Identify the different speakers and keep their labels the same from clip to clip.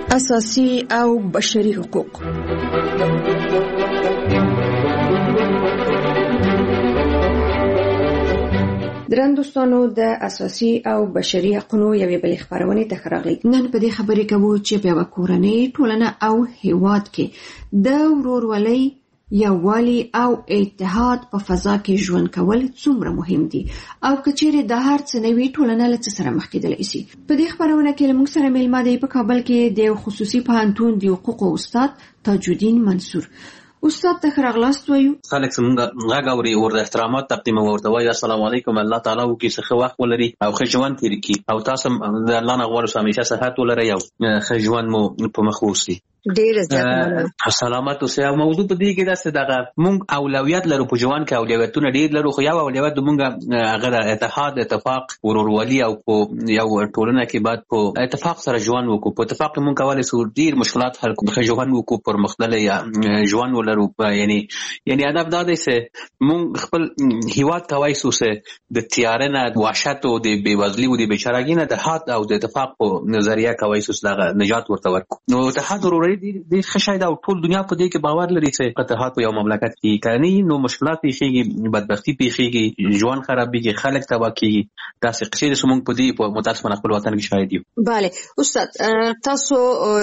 Speaker 1: اساسي او بشري حقوق. درندوستانو د اساسي او بشري حقوقو یوې بلې خبرونه ته راغلي. نن په دې خبرې کوو چې په کورنۍ، ټولنه او هیواد کې د ورورولۍ، یووالي او اتحاد په فضا کې ژوند کول څومره مهم دي او کچېرې د هر څه نوې ټولنه له څه سره مخ کېدلی شي. په دې خبرونه کې موږ سره میلمه دی په کابل کې د خصوصي پوهنتون د حقوقو استاد تاج الدین منصور. استاد ته راغلاست وایو.
Speaker 2: خلک څنګه غږ اوري او د احترامات تقدیم ورته وایي السلام علیکم، الله تعالی وکړي څه وخت ولري او ښه ژوند تیر کړي او تاسو د الله نه غواړو همیشه صحت ولرئ او ښه ژوند مو په مخ ووسي.
Speaker 1: ډیر زیات
Speaker 2: سلامات اوسئ. موضوع په دې کې دا څه دغه مونږ اولویت لرو په ژوند کې، اولویتونه ډیر لرو، خو یو اولویت مونږ هغه د اتحاد، اتفاق، ورورولي او په یو ټولنه کې باید په اتفاق سره ژوند وکړو. په اتفاق مونږ کولای شو ډیر مشکلات حل کړو، ښه ژوند وکړو، پرمختللی ژوند ولرو. یعنی هدف دا دی چې مونږ خپل هیواد کولی شو چې د تیاره نه، د وحشت او د بېوزلي او د بېچارهګۍ نه د اتحاد او د اتفاق په نظریه کولی شو چې دغه نجات ورته ورکړو. نو اتحاد ورورولي د ښه شی ده او ټول دنیا په دې کې باور لري چې اتحاد په یو مملکت کې کني نو مشکلات پیښیږي، بدبختي پیښیږي، ژوند خرابېږي، خلک تباه کېږي. داسې قصې چې موږ په دې متاسفانه خپل وطن کې شاهد یو.
Speaker 1: بله استاد، تاسو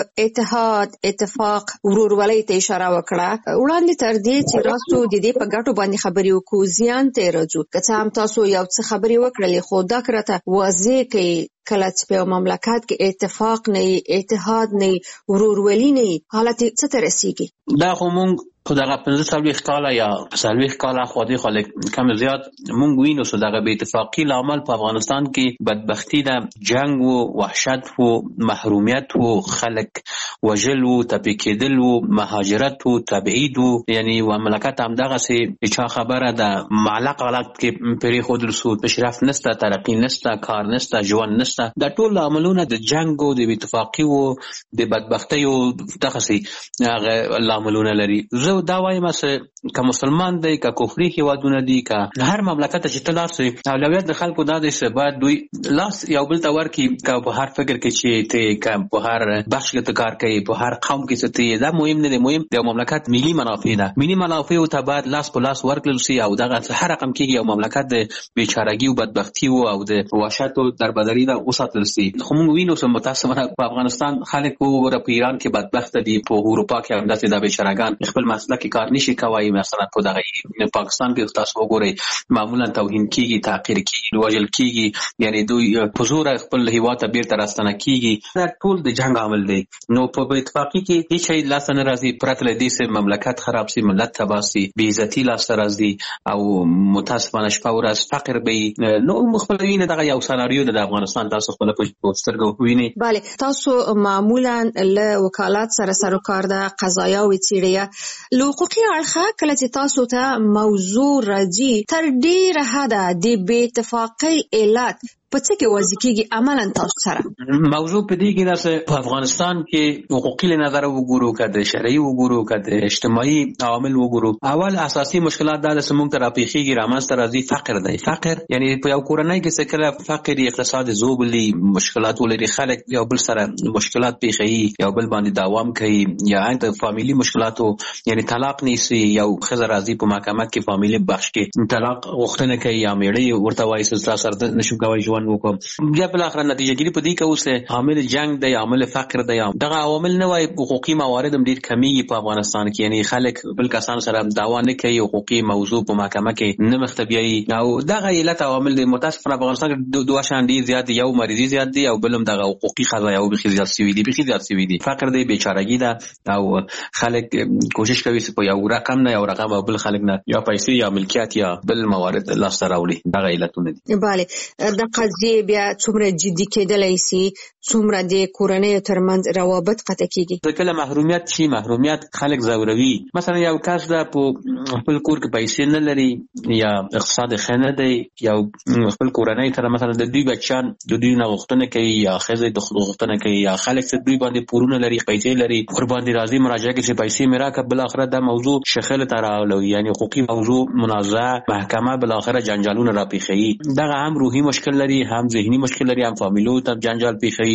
Speaker 1: اتحاد، اتفاق، ورورولۍ ته اشاره وکړه. وړاندې تر دې چې تاسو د دې په ګټو باندې خبرې وکړو، زیان ته راځو. که څه هم تاسو یو څه خبرې وکړلې، خو دا کرته واضح کوي کله چې په مملکت کې اتفاق نه، اتحاد نه، ورورولي نه، حالت څه ته رسیږي؟
Speaker 2: دا خو مونږ خو دغه 15 کاله یا 40 کاله خو دې خلک کم زیات مونږ وینو چې دغه بې اتفاقي لامل په افغانستان کې بدبختی ده، جنگ و، وحشت و، محرومیت و، خلک وژل و، تپې کېدل و، مهاجرت و، تبعید و. یعنی مملکت هم دغسې چا خبره ده معلق حالت کې پرېښودل شو، پیشرفت نشته، ترقي نشته، کار نشته، ژوند نشته. دا ټول لاملونه د جنگ و، د بې اتفاقي و، د بدبختۍ و دغسې هغه لاملونه لري. زه دا وایم چې که مسلمان دی، که کفري هیوادونه دي، که هر مملکت چې ته لاړ شې، اولویت د خلکو دا دی چې باید دوی لاس یو بل ته ورکړي. که په هر فکر کې چې ته، که په هر بخش کې ته کار کوي، په هر قوم کې چې ته، دا مهم نه دی. مهم د مملکت ملي منافع ده. ملي منافعو ته باید لاس په لاس ورکړل شي او دغه هر رقم کېږي یو مملکت د بېچارهګي او بدبختي او د وحشت او دربدري نه وساتل شي. خو موږ وینو چې متاسفانه په افغانستان خلک وګوره، په ایران کې بدبخت دي، په اروپا کې همداسې دا بېچارهګان خپل مسلک کار نشي کوي. مثلا په دغه پاکستان کې تاسو وګورئ معمولا توهین کیږي، تحقیر کیږي، وژل کیږي، یعنی دوی په زور خپل هیواد ته بیرته راستنه کیږي. دا ټول د جنگ عامل دی. نو په اتفاقی کې هیڅ شی لاس نه راځي پرته له دې چې مملکت خراب شي، ملت تباه شي، بې عزتي لاس راځي او متاسفانه شپه ورځ فقر به نو خپل ویني. دغه یو سناریو د افغانستان تاسو خپل په سترګو ویني.
Speaker 1: بله، تاسو معمولا له وکالت سره سروکار ده، قضایا او څیړیا له حقوقي اړخه کله چې تاسو ته موضوع راځي، تر ډیره حده د بې اتفاقۍ علت په څه کې واضح کېږي عملاً تاسو سره؟
Speaker 2: موضوع په دې کې ده چې په افغانستان کې حقوقي له نظره وګورو، که د شرعي وګورو، که د اجتماعي عوامل وګورو، اول اساسي مشکلات دا ده چې موږ ته راپېښېږي، رامنځته راځي فقر دی. فقر یعنی په یو کورنۍ کې چې کله فقر، اقتصاد زوبلي، مشکلات ولري، خلک یو بل سره مشکلات پېښوي، یو بل باندې دوام کوي، یا د فامیلي مشکلاتو یعنی طلاق نیسي، یو ښځه راځي په محکمه کې فامیلي بخش کې طلاق غوښتنه کوي یا میړه یې ورته وایي چې تا سره نشم کولی ژوند وکړم، بیا بالاخره نتیجه ګیري په دې کوو چې عامل جنگ دی، عامل فقر دی. دغه عوامل نه وای، حقوقي موارد هم ډېر کمیږي په افغانستان کې. یعنی خلک بل کسان سره دعوا نه کوي، حقوقي موضوع په محکمه کې نه مخته بیایي او دغه علت عوامل دی. متاسفانه افغانستان کې دوه شیان ډېر زیات دي، یو مریضي زیات دی او بل هم دغه حقوقي قضایا او بیخي زیات شوي دي. فقر دی، بېچارهګي ده او خلک کوشش کوي چې په یو رقم نه یو رقم او بل خلک نه یا پیسې یا ملکیت یا بل موارد لاسته راوړي. دغه علتونه دي.
Speaker 1: بله، د قضیې بیا څومره جدي کېدلی شي، څومره د کورنیو ترمنځ روابط قطع کېږي.
Speaker 2: کله محرومیت شي، محرومیت خلک ځوروي. مثلا یو کس ده په خپل کور کې پیسې نه لري یا اقتصاد ښه نه دی، یو خپل کورنۍ سره مثلا د دوی بچیان د دوی نه غوښتنه کوي یا ښځې د غوښتنه کوي یا خلک چې دوی باندې پورونه لري، پیسې لري، ورباندې راځي مراجعه کوي چې پیسې مې راکړه. بالاخره دا موضوع شخړې ته راولوي، یعنی حقوقي موضوع منازعه، محکمه بالاخره جنجالونه راپېښوي. دغه هم روحي مشکل لري، هم ذهني مشکل لري، هم فامیلو ته جنجال پېښوي،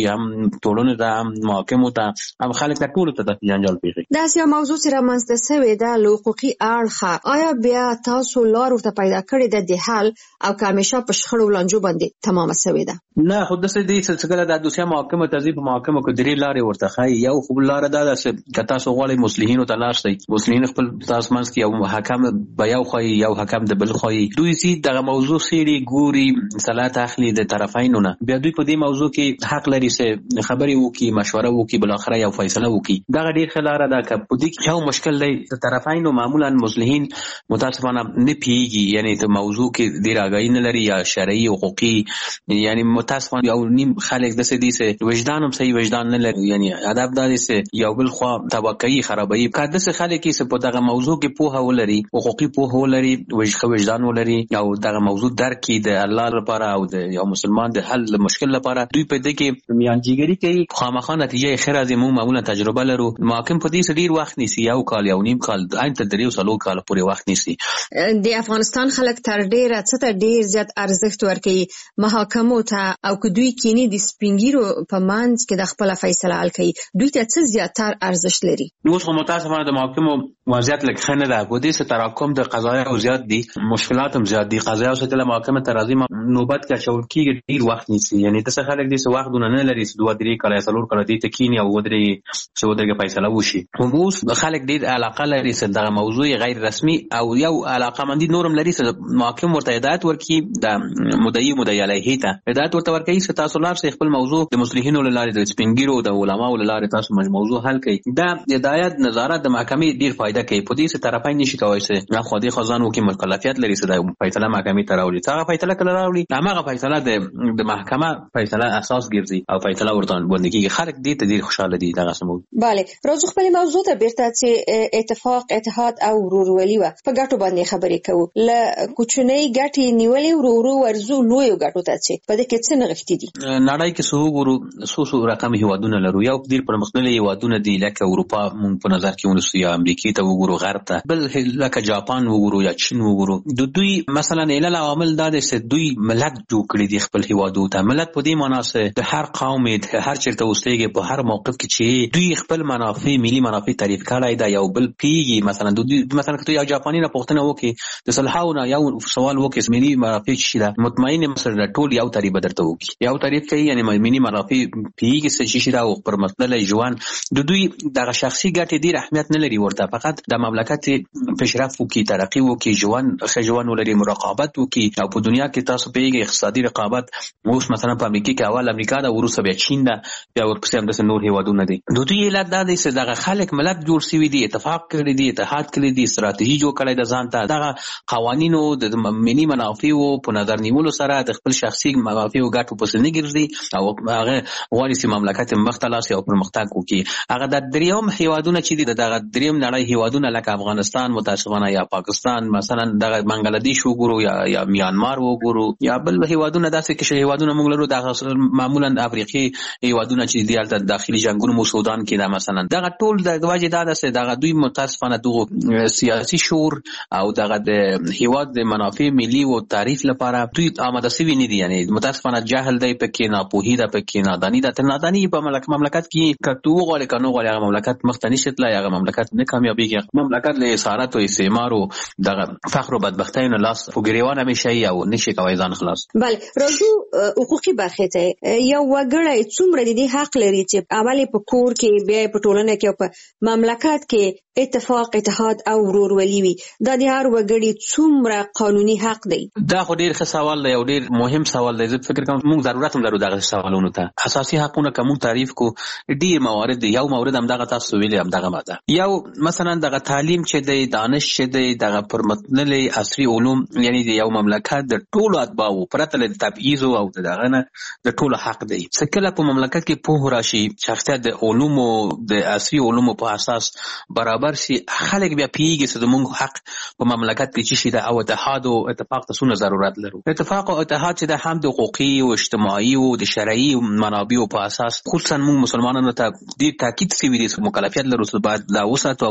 Speaker 2: هم ټولنې ته هم محاکمو ته هم خلک ته ټولو ته د جنجال پیښوي.
Speaker 1: داسې یو موضوع چې رامنځته سوې ده له حقوقي اړخه، آیا بیا تاسو لار ورته پیدا کړې ده د حل او که همیشه په شخړو لانجو باندې تمامه سوې ده؟
Speaker 2: نه، خو داسې دي چې کله د دوسیه محاکمو ته ځي، په محاکمو کې درې لارې ورته ښایي. یو خو لاره دا ده چې که تاسو غواړئ مصلحینو ته لاړ شئ، مصلحین خپل تاسو منځ کې یو حکم به یو ښایي، یو حکم د بل ښایي، دوی ځي دغه موضوع څېړي، ګوري، صلاحیت اخلي د طرفینو نه، بیا دوی په دې موضوع کې حق لري چې خبرې وکړي، مشوره وکړي، بالاخره یو فیصله وکړي. دغه ډېر ښه لاره ده. که په دې کې یو مشکل دی، د طرفینو معمولا مصلحین متاسفانه نه پوهېږي، یعنی د موضوع کې ډېر آګاهي نه لري، یا شرعي حقوقي، یعنی متاسفانه یو نیم خلک داسې دي چې وجدان هم صحیح وجدان نه لري، یعنی ادب دا دی چې یو بل خوا توقعي خرابوي. که داسې خلک چې په دغه موضوع کې پوهه ولري، حقوقي پوهه ولري، وجدان ولري، او دغه موضوع درک کړي د الله لپاره او د یو مسلمان د حل مشکل لپاره، دوی په دې کې میانجیګري کوي، خامخا نتیجه ښه راځي. موږ معمولا تجربه لرو. محاکم په دې ډېر وخت نیسي، یو کال، یو نیم کال، عین تر 3 کال پورې وخت نیسي.
Speaker 1: د افغانستان خلک تر ډیره څه ته ډیر زیات ارزښت ورکوي محاکمو ته، او که دوی کینی د سپینګیرو په منځ کې د خپل فیصله حل کوي، دوی ته څه زیاتر ارزښت لري؟
Speaker 2: نو خو متاسفانه د محاکمو وضعیت لږ ښه نه ده. په دې چې تراکم د قضایاو زیات دي، مشکلات هم زیات دي. قضایاو چې کله محاکمه ته راځي نوبت کې اچول کېږي، ډېر وخت نیسي. یعنې داسې خلک دي چې وختونه نه لري چې 2-3 کاله یا 4 کاله دې ته کښېني او ودرېږي فیصله وشي. اوس خلک ډېر علاقه لري چې دغه موضوع غیر رسمي او یو علاقه‌مندي نور هم لري چې محاکم ورته هدایت ورکړي، د مدعي علیه ته هدایت ورته ورکوي چې تاسو لاړ شئ خپل موضوع د مصلحینو له لارې، د سپینګیرو، د علماو له لارې تاسو موضوع حل کړئ. دا هدایت نظارت د محکمې ډېر فایده کوي. په دې چې طرفین نشي کولی چې خو دې خزان وکړي، مکلفیت لري چې د فیصله محکمې ته راوړي. هغه فیصله کله راوړي، هماغه فیصله د محکمه فیصله اساس ګرځي او فیصله ورته باندې کېږي. خلک دې ته ډېر خوشاله دي. دغه سمو
Speaker 1: بله، راځو خپل موضوع ته بیرته چې اتفاق، اتحاد او ورورولي و په ګټو باندې خبرې کوو. له کوچنۍ ګټې نیولې ورورو ورزو لویو ګټو ته چې په دې کې څه نغښتي دي؟
Speaker 2: نړۍ کې څو وګورو، څو رقم هیوادونه لرو. یو ډېر پرمختللي هیوادونه دي لکه اروپا مونږ په نظر کې ونیسو، یا امریکې ته وګورو، غرب ته، بل لکه جاپان وګورو یا چین وګورو. د دوی مثلا علل عوامل دا دي چې دوی ملت جوړ کړي دي خپل هیوادو ته. ملت په دې معنا چې د هر قوم هر چیرته اوسېږي، په هر موقف کې چې دوی خپل منافع، ملي منافع تعریف کړای دا یو بل پیږي. مثلا که یو جاپانی نه پوښتنه وکړي د صلحاونه، یو سوال وکړي ملي منافع څه ده، مطمئن مثلا ټول یو تعریف درته وکړي، یو تعریف کوي، یعنی ملي منافع پیږي څه شي دا او پر مسله ژوند د دوی دغه شخصي ګټې ډېر اهمیت نه لري ورته. فقط د مملکت پیشرفت وکړي، ترقي وکړي، ښه ژوند ولري، مراقبت وکړي. او په دنیا کې تاسو پیږي اقتصادي رقابت اوس مثلا په امریکا کې اول امریکا ده، وروسته بیا چین ده، بیا ورپسې هم داسې نور هیوادونه دي. د دوی علت دا دی چې دغه خلک ملت جوړ شوي دي، اتفاق کړي دي، اتحاد کړي دي، ستراتیژي جوړ کړی ده ځان ته. دغه قوانینو د ملي منافعو په نظر نیولو سره د خپل شخصي منافعو ګټو پسې نه ګرځي او هغه غواړي چې مملکت مخ ته لاړ شي او پرمختګ وکړي. هغه د درېیم هیوادونه چې دي، دغه درېیم نړۍ هیوادونه لکه افغانستان متاسفانه، یا پاکستان، مثلا دغه بنگلادیش وګورو، یا میانمار وګورو، یا بل هیوادونه داسې کې هیوادونه موږ لرو. دغه معمولا افریقي هیوادونه چې دي هلته داخلي جنګونه مو سودان کې ده مثلا. دغه ټول د وجې دا ده چې دغه دوی متاسفانه دغه سیاسي شعور او دغه د هیواد د منافع ملي او تعریف لپاره دوی آماده شوي نه دي. یعنی متاسفانه جهل دی پکې، ناپوهي ده پکې، ناداني ده. تر ناداني په مملکت کې که تو وغواړې که نه وغواړې هغه مملکت مخ ته نشي تللی، هغه مملکت نه کامیابېږي. مملکت له اسارت او استعمار او دغه فقر او بدبختۍ نه لاس په ګریوان همیشه یې او نشي کولی ځان خلاص.
Speaker 1: بله، راځو حقوقي برخې ته. یو وګړی څومره د دې حق لري چې اول په کور کې، بیا په ټولنه کې او په مملکت کې اتفاق، اتحاد او ورورولي وي؟ دا د هر وګړي څومره قانوني حق دی؟
Speaker 2: دا خو ډېر ښه سوال دی او ډېر مهم سوال دی. زه فکر کوم موږ ضرورت هم لرو دغه سوالونو ته. اساسي حقونه که موږ تعریف کو، ډېر موارد دي. یو مورد همدغه تاسو ویلي، همدغه ماده. یو مثلا دغه تعلیم چې دی، دانش چې دی، دغه پرمختللي عصري علوم، یعنی د یو مملکت د ټولو اتباعو پرته له تبعیض او دغه نه د ټولو حق دی. څه کله په مملکت کې پوهه راشي، شخصیت د علومو د عصري علومو په اساس برابر شي، خلک بیا پیږي چې زموږ حق په مملکت کې څه شي ده او اتحاد او اتفاق ته څومره ضرورت لرو. اتفاق او اتحاد چې ده هم د حقوقي او اجتماعي او د شرعي منابعو په اساس، خصوصا موږ مسلمانانو ته ډېر تاکید شوی دی چې مکلفیت لرو چې باید دا وساتو او په دا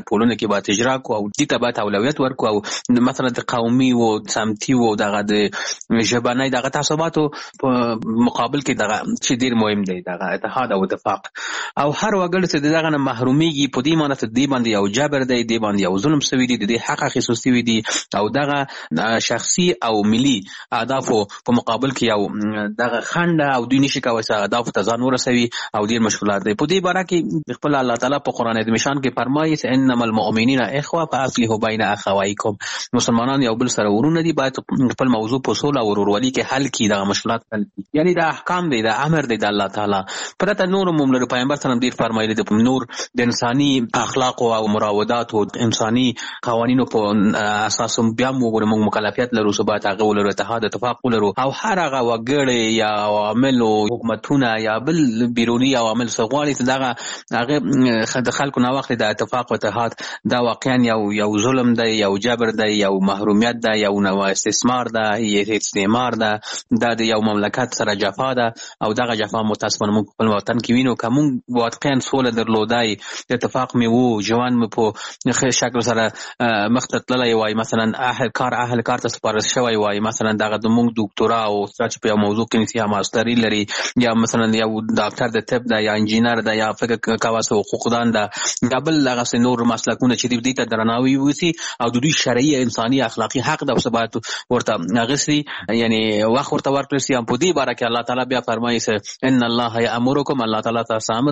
Speaker 2: ټولنه کې باید اجرا کو او دې ته باید اولویت ورکو او مثلا د قومي او سمتي او دغه د ژبنۍ دغه تعصباتو په مقابل کې دغه چې ډیر مهم دی دغه اتحاد او اتفاق او هر وګړي چې دغه نه محروميږي په دې معنی ته دې باندې یو جبر دی دې باندې یو ظلم شوی دی د دې حق اخیستل شوی دی او دغه شخصي او ملي اهدافو په مقابل کې یو دغه خنډ او دوی نشي کوي چې اهداف ته ځان ورسوي او ډیر مشکلات دي په دې باره کې خپل الله تعالی په قران عظیم شان کې فرمایي چې انما المؤمنین اخوه فاصلحوا بین اخوایکم مسلمانان یو بل سره ورونه دي باید خپل موضوع په صلح او ورورولۍ کې حل کړي دا مشکلات حل کړي یعنی دا احکام دي دا امر دی د الله تعالی پرته نور مملر پیغمبر صلی الله علیه وسلم فرمایلی د نور د انساني اخلاق او مراودات او انساني قوانینو په اساس بیا موږ مکلفیت لرو سبا ته ولرو اتحاد اتفاق ولرو او هر هغه وګړي یا عوامل او حکومتونه یا بل بیرونی عوامل سغواړي دغه هغه د خلکو نه وخت د اتفاق او اتحاد دا واقعا یو ظلم دی یو جبر دی یو محرومیت دی یو نوع استثمار دی یو استعمار دی دا د یو مملکت سره جفا ده او دغه جفا متاسفانه موږ په وطن کې وینو کوم واقعا سوله درلودای اتفاق می وو جوان می په شکل سره مختتللی وای مثلا اهل کار ته سپارښت شوی وای مثلا دغه د موږ ډاکټورا او ستاسو په موضوع کې نسی ماستری لري یا مثلا یو ډاکټر د طب دا یا انجینر دا یا فکر کواس حقوقدان دا قبل هغه نور مسلکونه چې دې ته درناوی وسی او د دوی شرعي انساني اخلاقی حق د ثبات ورته غسري یعنی وخت ورته ورکړي ام په دې باره کې الله تعالی بیا فرمایي چې ان الله یامرکم الله تعالی تاسو امر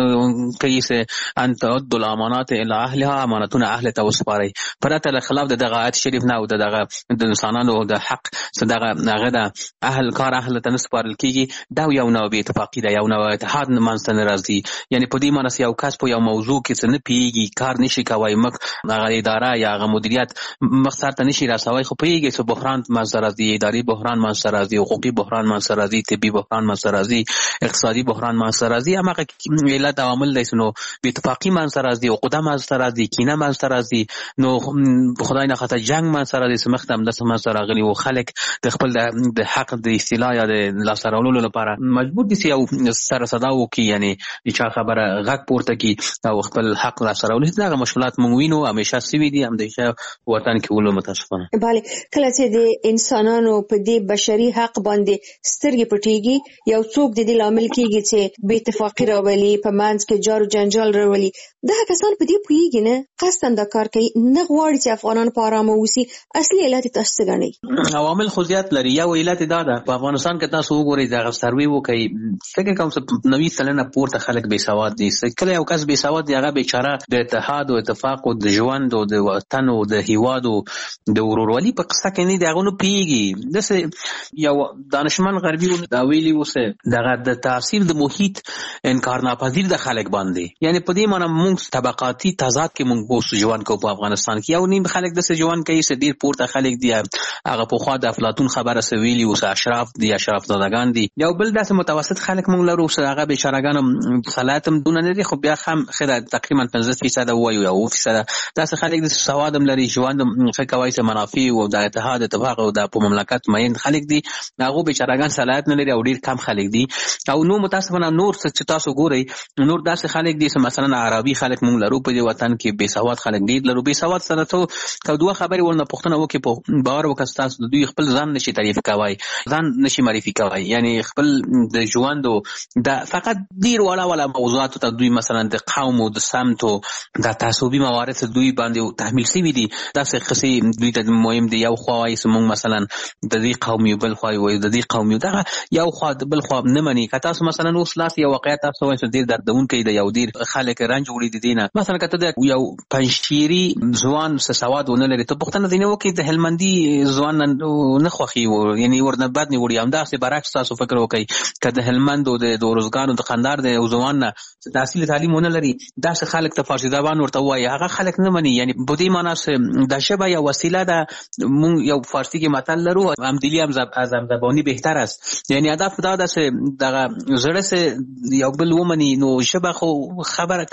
Speaker 2: کوي چې ان تعدوا الامانات الى اهلها امانتونه اهل ته وسپاري پرته خلاف دغه آیت شریف نه او دغه د انسانانو د حق دغه هغه د اهل کار اهل ته نسپارل کیږي دا یو نوع اتفاقی دا یو نوع اتحاد منځ نه راځي یعنی په دې معنی یو کس په یو موضوع کې څه نه پیږي کار نشي کوي مخ هغه اداره یا هغه مدیریت مقصد ته نشي رسوي خو پیږي چې بحران منځ راځي اداري بحران منځ راځي حقوقي بحران منځ راځي طبي بحران منځ راځي اقتصادي بحران منځ راځي هغه علت عوامل دي نو بې اتفاقي منځ راځي او قدم منځ راځي کینه منځ راځي نو خدای نه خاطر جنگ منځ راځي سمختم د منځ راغلي او خلک د خپل د حق د استیلا یا د لاسرولو لپاره مجبور دي چې یو سره صدا وکړي یعنی چې خبره غږ پورته کی او خپل حق لاسرولو دغه مشکلات مونږ وینو همیشه سوي دي همیشه وطن کې ولو متاسفانه
Speaker 1: بله کله چې د انسانانو په دې بشري حق باندې سترګې پټيږي یو څوک د دې لامل کیږي چې بې اتفاقي راولي په منځ کې جار جنجال راولي دا کسان په دې پوهیږي نه قصداً دا کار کوي نه غواړي چې افغانان په آرامه اوسي اصلي علت تاسو ګڼئ
Speaker 2: عوامل خو زیات لري یو علت دا ده په افغانستان کې تاسو وګورئ دا سروي وکړي څنګه کوم څه 90% پورته خلک بې سواد دي کله یو کس بې سواد دی هغه بیچاره د اتحاد او اتفاق او د ژوند او د وطن او د هیواد او د ورورولۍ په قصه کې نه دی هغه نو پیږي دسه یو دانشمن غربي دا ویلي وسه دغه د تاثیر د محیط انکار ناپذیر د خلک باندې یعنی په دې معنی موږ طبقاتي تضاد کې موږ اوس ژوند کو په افغانستان کې یو نیم خلک د ژوند کوي چې ډیر پورته خلک دي هغه په خوا د افلاطون خبره سویلی او اشراف دي اشراف زادگان دي یو بل داسې متوسط خلک موږ لرو چې هغه بیچارهګان صلاحتم دونه نه دي خو بیا هم خیره تقریبا 15% وایو یا 10% داسې خلک د سوادم لري ژوند ښه کوي چې منافع او د اتحاد اتفاق او د په مملکت مین خلک دي هغه بیچارهګان صلاحت نه لري او ډیر کم خلک دي او نو متاسفانه نور څه تاسو ګورئ نور داسې خلک دي چې مثلا عربي خلک موږ لرو په دې وطن کې بې سواد خلک ډیر لرو بې سواد سره ته دوه خبرې ورنه پوښتنه وکړي په باور وکړئ د دوی خپل ځان نشي تعریف کوي ځان نشي معرفي کوي یعنی خپل د ژوند د فقط ډیر ولا موضوعات ته دوی مثلا د قوم او د سمت او د تعصبي موارد دوی باندې تحمیل شوی دي داسې قصې دوی ته مهم دي یو خوای سمون مثلا د دې قومي بل خوای وي د دې قومي دغه یو خوا بل خوا نه مني که تاسو مثلا اوس لاس یو واقعیت تاسو وایي چې ډیر دردون کوي د یو ډیر خلک رنج وړي دي نه مثلا کته د یو پنځشيري ځوان سواد ونه لري ته پښتنه دینه وکي د هلمندي ځوان نه خوخي یعنی ورنه بد نه وړي هم داسې برعکس تاسو فکر وکي کده هلمند او د روزګانو د خندار د ځوان نه تحصیل تعلیم ونه لري داسې خلک ته فارسی زبان ورته وایي هغه خلک نه مني یعنی په دې معنی د شبه یا وسیله ده مونږ یو فارسی کې متل لرو هم دلی هم زبانی بهتر است یعنی هدف دا ده چې دغه زړه سه یو بل ومني نو شبه خو خبر کول دي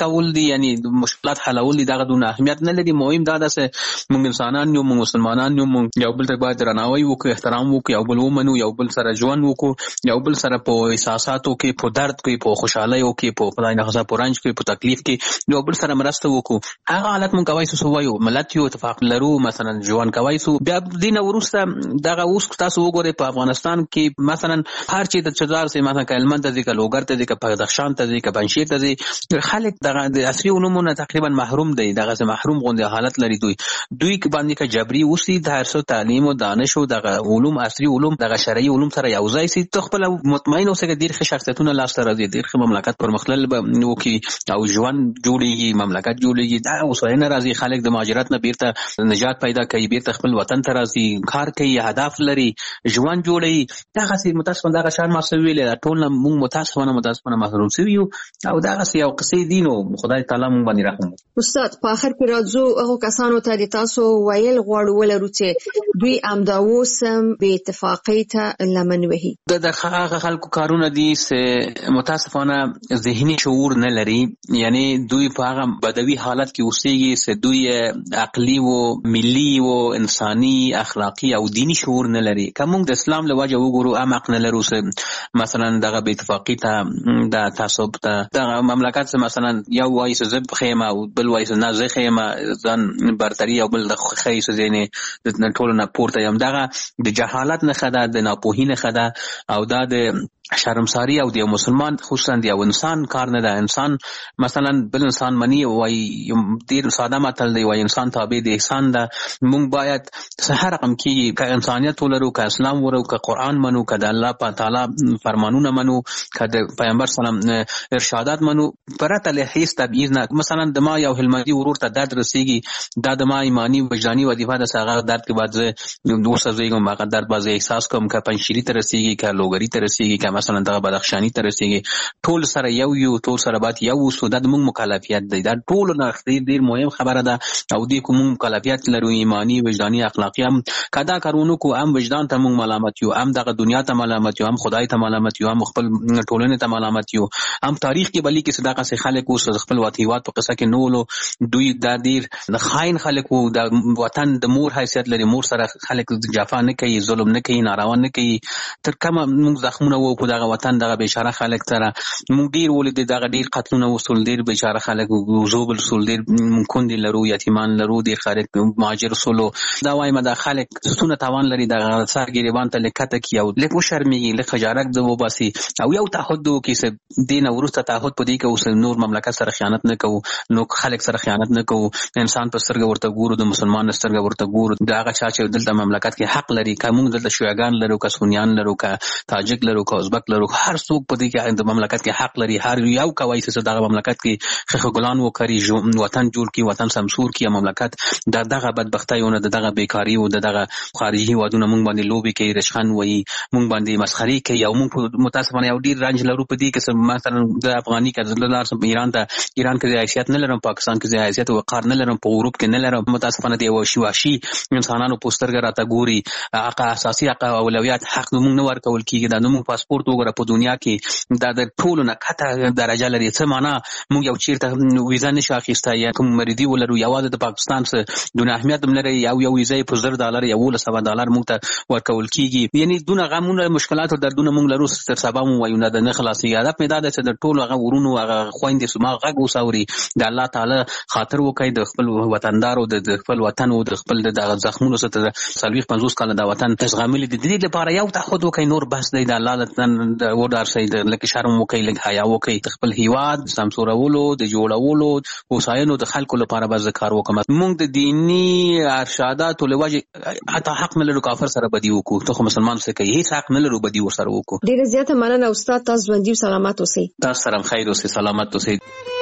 Speaker 2: دي یعنی مشکلات حلول دي دغه دونه اهمیت نه لري. مهم دا ده چې موږ انسانان یو، موږ مسلمانان یو، موږ یو بل ته باید درناوی وکړو، احترام وکړو، یو بل ومنو، یو بل سره ژوند وکړو، یو بل سره په احساساتو کې، په درد کې، په خوشحالۍ کې، په خدای نه خاصه په رنج کې، په تکلیف کې یو بل سره مرسته وکړو. هغه حالت موږ کوي سو وایو ملت یو اتفاق لرو مثلا ژوند کوي سو. بیا دین ورسته دغه اوس تاسو وګورئ په افغانستان کې مثلا هر چی د چدار سي مثلا کلمن ته ځکه لوګر ته ځکه بدخشان ته ځکه پنځیر ته ځکه خلک دغه د عصري علومونو تقریبا محروم دي، دغه محروم غونډه حالت لري. دوی باندې کې جبري اوسي د هر څه تعلیم او دانش او دغه علوم عصري علوم دغه شرعي علوم سره یو ځای سي. تخپل مطمئن اوسه چې ډیر ښه شخصیتونه لاس ته راځي، ډیر ښه مملکت پرمختلل وکي او ژوند جوړيږي، مملکت جوړيږي. دا اوسه نه راځي خلک د مهاجرت نه بیرته نجات پیدا کوي، بیرته خپل وطن ته راځي، کار کوي، هدف لري، ژوند جوړي. دغه سي متاسفانه دغه شان ما سویل ټول موږ متاسفانه محروم شوی او دغه سي یو قصې دین او خدای تعالی موږ باندې رحم وکړي.
Speaker 1: استاد په اخر کې راځو هغه کسانو ته د تاسو ویل غواړو ولرو چې دوی امداوسم به اتفاقی ته لمن وهي.
Speaker 2: د هغه خلکو کارونه دي چې متاسفانه ذهني شعور نه لري، یعنی دوی په هغه بدوي حالت کې اوسېږي چې دوی عقلي او ملي او انساني اخلاقی او دینی شعور نه لري. کوم د اسلام له وجه وګورو ام عقل نه لرو چې مثلا دغه به اتفاقی ته د تعصب ته دغه مملکت مثلا یو وایي چې زب خیمه او بل وایي چې نه زه خیمه ځان برتری او بل د خیس زینه د ټولو نه پورته یم. دغه د جهالت نه خدا د ناپوهی نه خدا او دا د شرمساری او د مسلمان خصوصا د انسان کار نه ده. انسان مثلا بل انسان منی وای ډیر ساده متل دی، وای انسان تابع د احسان ده. مونږ باید هر رقم کې که انسانیت ولرو، که اسلام ورو، که قرآن منو، که د الله تعالی فرمانونه منو، که د پیغمبر سلام ارشادات منو، پرته له هیڅ تبعیض نه. مثلا د ما یو هلمندي ورور ته درد رسیږي، دا د ما ایمانی وجداني وظیفه ده چې هغه درد کې بعد دوسه زیږم هغه درد باز احساس کوم. که پنځشيري ته رسیږي، که لوګری ته رسیږي، که مثلا دغه بدخشانی ته رسیږي، ټول سره یو ټول سره باید یو سو. د موږ مکلفیت دی، دا ټول نه ډیر مهم خبره ده او دې کوم مکلفیت لرو ایمانی وجداني اخلاقی. هم کدا کارونو کو هم وجدان ته موږ ملامت یو، هم دغه دنیا ته ملامت یو، هم خدای ته ملامت یو، هم خپل ټولنه ته ملامت یو، هم تاریخ کې بلی کې صدقه سي خلک اوس خپل وطیوات په قصه کې نولو. دوی د ډیر د خاين خلکو د وطن د مور حیثیت لري، مور سره خلک جفا نه کوي، ظلم نه کوي، ناروا نه کوي. تر کومه موږ زخمونه وکړو دغه وطن دغه بیچاره خلک سره موږ ډیر ولید دغه ډیر قتلونه وصول، ډیر بیچاره خلک زوبل وصول، ډیر کندي لرو، یتیمان لرو، ډیر خلک مهاجر وصول. دا وایم د خلک ستونه توان لري دغه سر ګریبان ته لکته کی او لکه شرمېږي، لکه خجارت د وباسي او یو تعهد کې دین ورسته تعهد پدې کې اوس نور مملکت سره خیانت نه کوو، نو خلک سره خیانت نه کوو، انسان په سترګه ورته ګورو، د مسلمان سترګه ورته ګورو. دا هغه چا چې دلته مملکت کې حق لري، کوم دلته شیعاګان لرو، که سنیان لرو، که تاجک لرو، که ازبک لرو، هر څوک په دې کې د مملکت کې حق لري. هر یو کوي چې دغه مملکت کې خخ ګلان وکړي، وطن جوړ کړي، وطن سمسور کړي. مملکت دغه بدبختیونه دغه بیکاری او دغه خارجي وادونه مونږ باندې لوبي کوي، رشخان وایي، مونږ باندې مسخري کوي او مونږ متاسفانه یو ډیر رنج لرو په دې کې. مثلا د افغاني کډلار سم ایران کې حیثیت نه لرم، پاکستان کې حیثیت او وقار نه لرم، په اروپ کې نه لرم. متاسفانه دی واشي انسانانو پوسټرګه راته ګوري، حق اساسي حق او اولویت حق مونږ نه ورکول کیږي. دا نو پاسپورت وګوره په دنیا کې دا د ټولو نه کته درجه لري. څه معنا مونږ یو چیرته ویزا نشو اخیسته یا کوم مریدي ولرو، یوازې د پاکستان څخه دونه اهمیت هم لري، یو ویزا په $10 یا $100 مونږ ته ورکول کیږي. یعنی دونه غمونه مشکلات او دردونه مونږ لرو تر سبا مو وایو نه د خلاصي. هدف مې دا ده چې د ټولو هغه ورونو هغه خويندې سما غږ وسوري، د الله تعالی خاطر وکړي، د خپل وطندارو د خپل وطن او د خپل د زخمونو سره 40-50 کال د وطن تشغامل دي. د دې لپاره یو تعهد وکړي، نور بس دی د الله د ودار سي د لکه شرم وکړي، لکه حیا وکړي، خپل هیواد سمسورولو د جوړولو وسایلو د خلکو لپاره به ذکر وکم. موږ د دینی ارشادات لوجه حتی حق نه لرو کافر سره بدی وکړو، ته مسلمان څه کوي، هیڅ حق نه لرو بدی ور سره وکړو.
Speaker 1: ډیره زیاته مننه استاد، تاسو ژوندۍ او سلامت اوسئ.
Speaker 2: تاسو سره خیر اوسئ، سلامت اوسئ.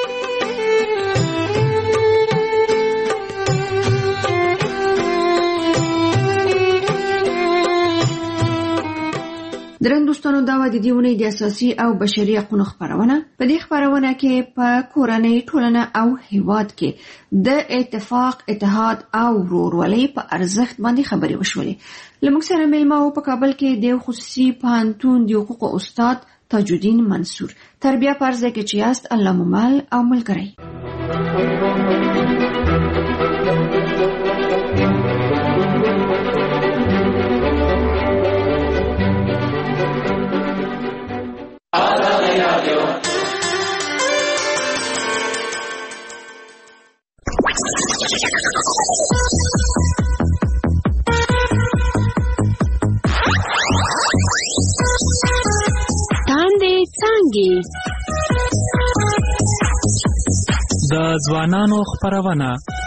Speaker 1: درنو دوستانو، دا د دې ونې د اساسي او بشري حقوقو خبرونه. په دې خبرونه کې په کورنۍ، ټولنه او هیواد کې د اتفاق، اتحاد او ورورولۍ په ارزښت باندې خبرې وشولې. لمږ سره مېلمه او په کابل کې د خصوصي پوهنتون د حقوقو استاد تاج الدین منصور. تربیه پرځای کې چې یاست، الله مو مل او ملګری.
Speaker 3: د ځوانانو خپرونه.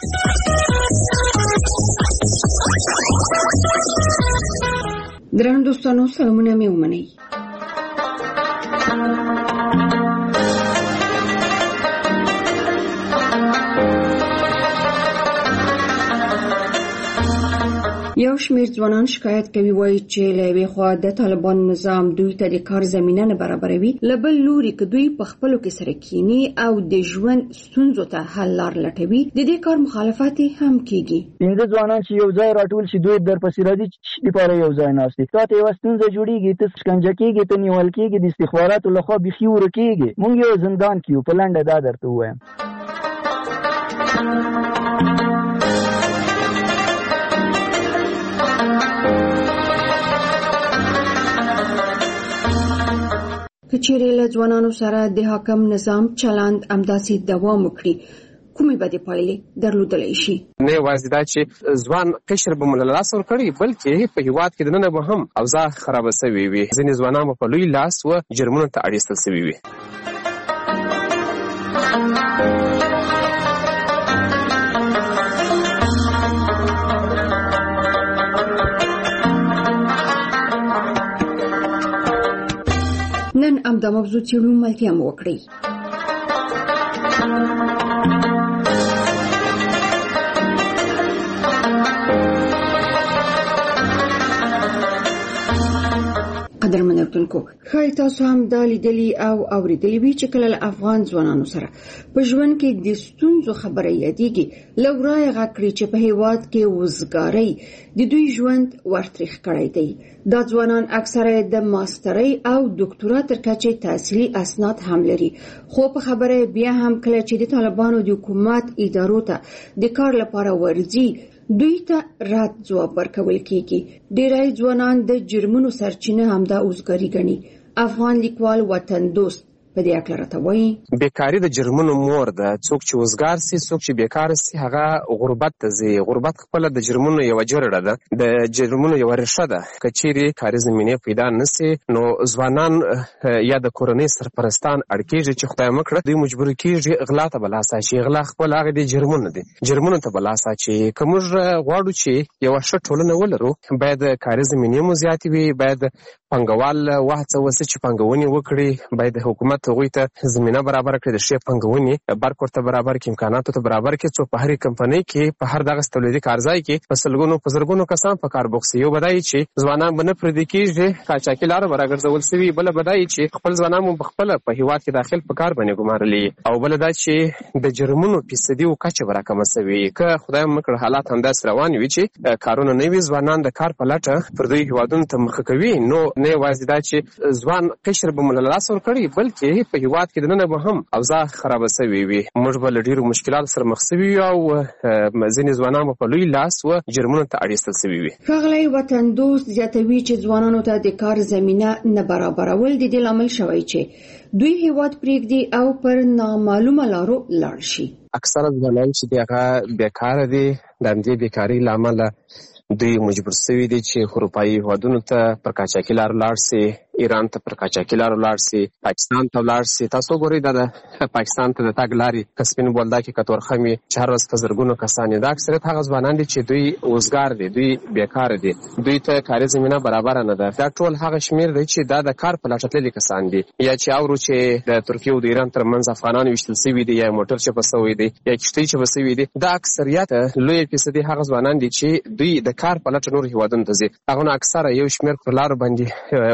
Speaker 1: درنو دوستانو سلامونه مې ومنئ. یو شمېر ځوانان شکایت کوي وایي چې له یوې خوا د طالبانو نظام دوی ته د کار زمینه نه برابروي، له بل لوري که دوی په خپلو کې سره کینی او د ژوند ستونزو ته حل لار لټوي، د دې کار مخالفت هم کیږي.
Speaker 4: پنځه ځوانان چې یو ځای راټول شي دوی درپسې راځي چې لپاره یو ځای ناست دي، تاته یوه ستونزه جوړېږي، ته شکنجه کېږي، ته نیول کېږي، د استخباراتو لخوا بیخي ورکېږي. موږ یو زندان کې یو، په لنډه دا درته ووایم. که چیرې له ځوانانو سره د حاکم نظام چلند همداسې دوام وکړي، کومې بدې پایلې درلودلی شي؟
Speaker 5: نه یوازې دا چې ځوان قشر به مو له لاسه ورکړي، بلکې په هېواد کې دننه به هم اوضاع خرابه سوې وي. ځینې ځوانان به په لوی لاس و جرمونو ته اړ ایستل سوي وي.
Speaker 1: نن همدا موضوع څېړو، ملتیا مو وکړئ. قدرمن اورېدونکو، ښایي تاسو هم دا لیدلي او اورېدلي وي چې کله له افغان ځوانانو سره په ژوند کې د ستونزو خبره یادېږي، له ورایه غږ کړي چې په هېواد کې وزګارۍ د دوی ژوند ورتریخ کړی دی. دا ځوانان اکثره د ماسترۍ او دکتورا تر کچې تحصیلي اسناد هم لري، خو په خبره بیا هم کله چې د طالبانو د حکومت ادارو ته د کار لپاره ورځي، دوی ته رد ځواب ورکول کېږي. ډېری ځوانان د جرمونو سرچینه همدا وزګاري ګڼي. افغان لیکوال وطن دوست په دې اړه راته وایي:
Speaker 5: بیکاري د جرمونو مور ده. څوک چې وزګار سي، څوک چې بیکار سي، هغه غربت ته ځي. غربت خپله د جرمونو یوه جرړه ده، د جرمونو یوه ریښه ده. که چیرې کاري زمینې پیدا نه سي، نو ځوانان یا د کورنۍ سرپرستان اړ کېږي چې خدای مکړه دوی مجبور کېږي غلا ته به لاس اچي. غلا خپل هغه د جرمونه دي، جرمونو ته به لاس اچي. که موږ غواړو چې یوه ښه ټولنه ولرو، باید کاري زمینې مو زیاتې وي، باید پانګوال وهڅول سي چې پانګونې وکړي، باید حکومت هغوی ته زمینه برابر کړي، د ښې پانګونې برق ورته برابر کړي، امکاناتو ته برابر کړي، څو په هرې کمپنۍ کې، په هر دغه تولیدي کارځای کې په سلګونو په زرګونو کسان په کار بوخت سي. یو به دا چې ځوانان به نه پرېږدي کېږي، قاچاقي لاره به راګرځول سوي. بله به دا چې خپل ځوانان مو پخپله په هېواد کې داخل په کار باندې ګمارلي. او بله دا چې د جرمونو فیصدي و کچه به راکمه سوي. که خدای مکړه حالات همداسې روان وي چې کارونه نه وي، ځوانان د کار په لټه پر دوی هېوادونو ته مخه کوي، نو نه یوازې دا چې ځوان قشر به مو له لاسه ورکړي، بلکې په هېواد کې دننه به هم اوضاع خرابه سوې وي. موږ به له ډېرو مشکلاتو سره مخ سوي وي او ځینې ځوانان به په لوی لاس و جرمونو ته اړ ایستل سوي وي.
Speaker 1: ښاغلی وطن دوست زیاتوي چې ځوانانو ته د کار زمینه نه برابرول د دې لامل شوی چې دوی هېواد پرېږدي او پر نامعلومه لارو لاړ شي.
Speaker 5: اکثره ځوانان چې دي هغه بیکاره دي. د همدې بیکارۍ له امله دوی مجبور سوي دي چې اروپایي هېوادونو ته پر قاچاقي لارو لاړ سي، ایران ته پر قاچاقي لارو لاړ سي، پاکستان ته لاړ سي. تاسو ګورئ دا د پاکستان ته د تګ لارې که سپین بولدا کې که تورخم وي، چې هر ورځ په زرګونو کسان دي. دا اکثریت هغه ځوانان دي چې دوی وزګار دي، دوی بیکاره دي، دوی ته کاري زمینه برابره نه ده. دا ټول هغه شمېر دی چې دا د کار په لټه تللي کسان دي. یا چې اورو چې د ترکیې او د ایران ترمنځ افغانان ویشتل سوي دي، یا موټر چپه سوی دی، یا کښتۍ چپه سوي دي. دا اکثریت لویه فیصدي هغه ځوانان دي چې دوی د کار په لټه نور هېوادونو ته ځي. هغه نه اکثره یو شمېر پر لارو باندې مړه سي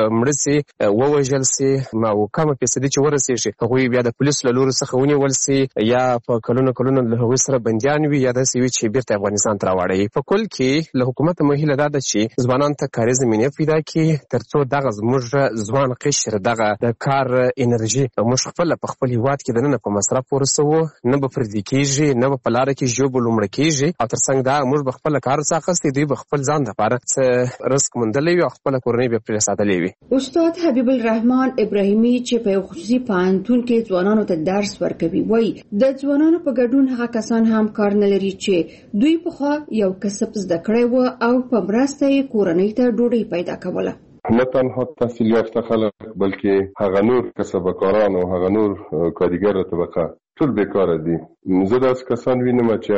Speaker 5: سي ووژل سي او کمه فیصدي چې ورسېږي هغوی بیا د پولیسو له لوري څخه ونیول سي یا په کلونو له هغوی سره بندیان وي یا داسې وي چې بیرته افغانستان ته راوړي. په کل کې له حکومت مهیله دا ده چې ځوانانو ته کاري زمینې پیدا کړي تر څو دغه زموږ ځوان قشر دغه د کار انرژي موږ خپله په خپل هېواد کې دننه په مصرف ورسوو، نه به پردي کېږي، نه به په لاره کې ژوبل لومړه کېږي او تر څنګ دا موږ به خپله کار څه اخیستی، دوی به خپل ځان دپاره څه رزق موندلی وي او خپله کورنۍ به پرې ساتلې وي.
Speaker 1: استاد حبیب الرحمن ابراهیمي چې په یو خصوصي پوهنتون کې ځوانانو ته درس ورکوي وایي د ځوانانو په ګډون هغه کسان هم کار نه لري چې دوی پخوا یو کسب زده کړی و او په مرسته یې کورنۍ ته ډوډۍ پیدا کوله.
Speaker 6: نه تنها تحصیل یافته خلک بلکې هغه نور کسبکاران او هغه نور کارګر طبقه ټول بیکاره دي. زه داسې کسان وینم چې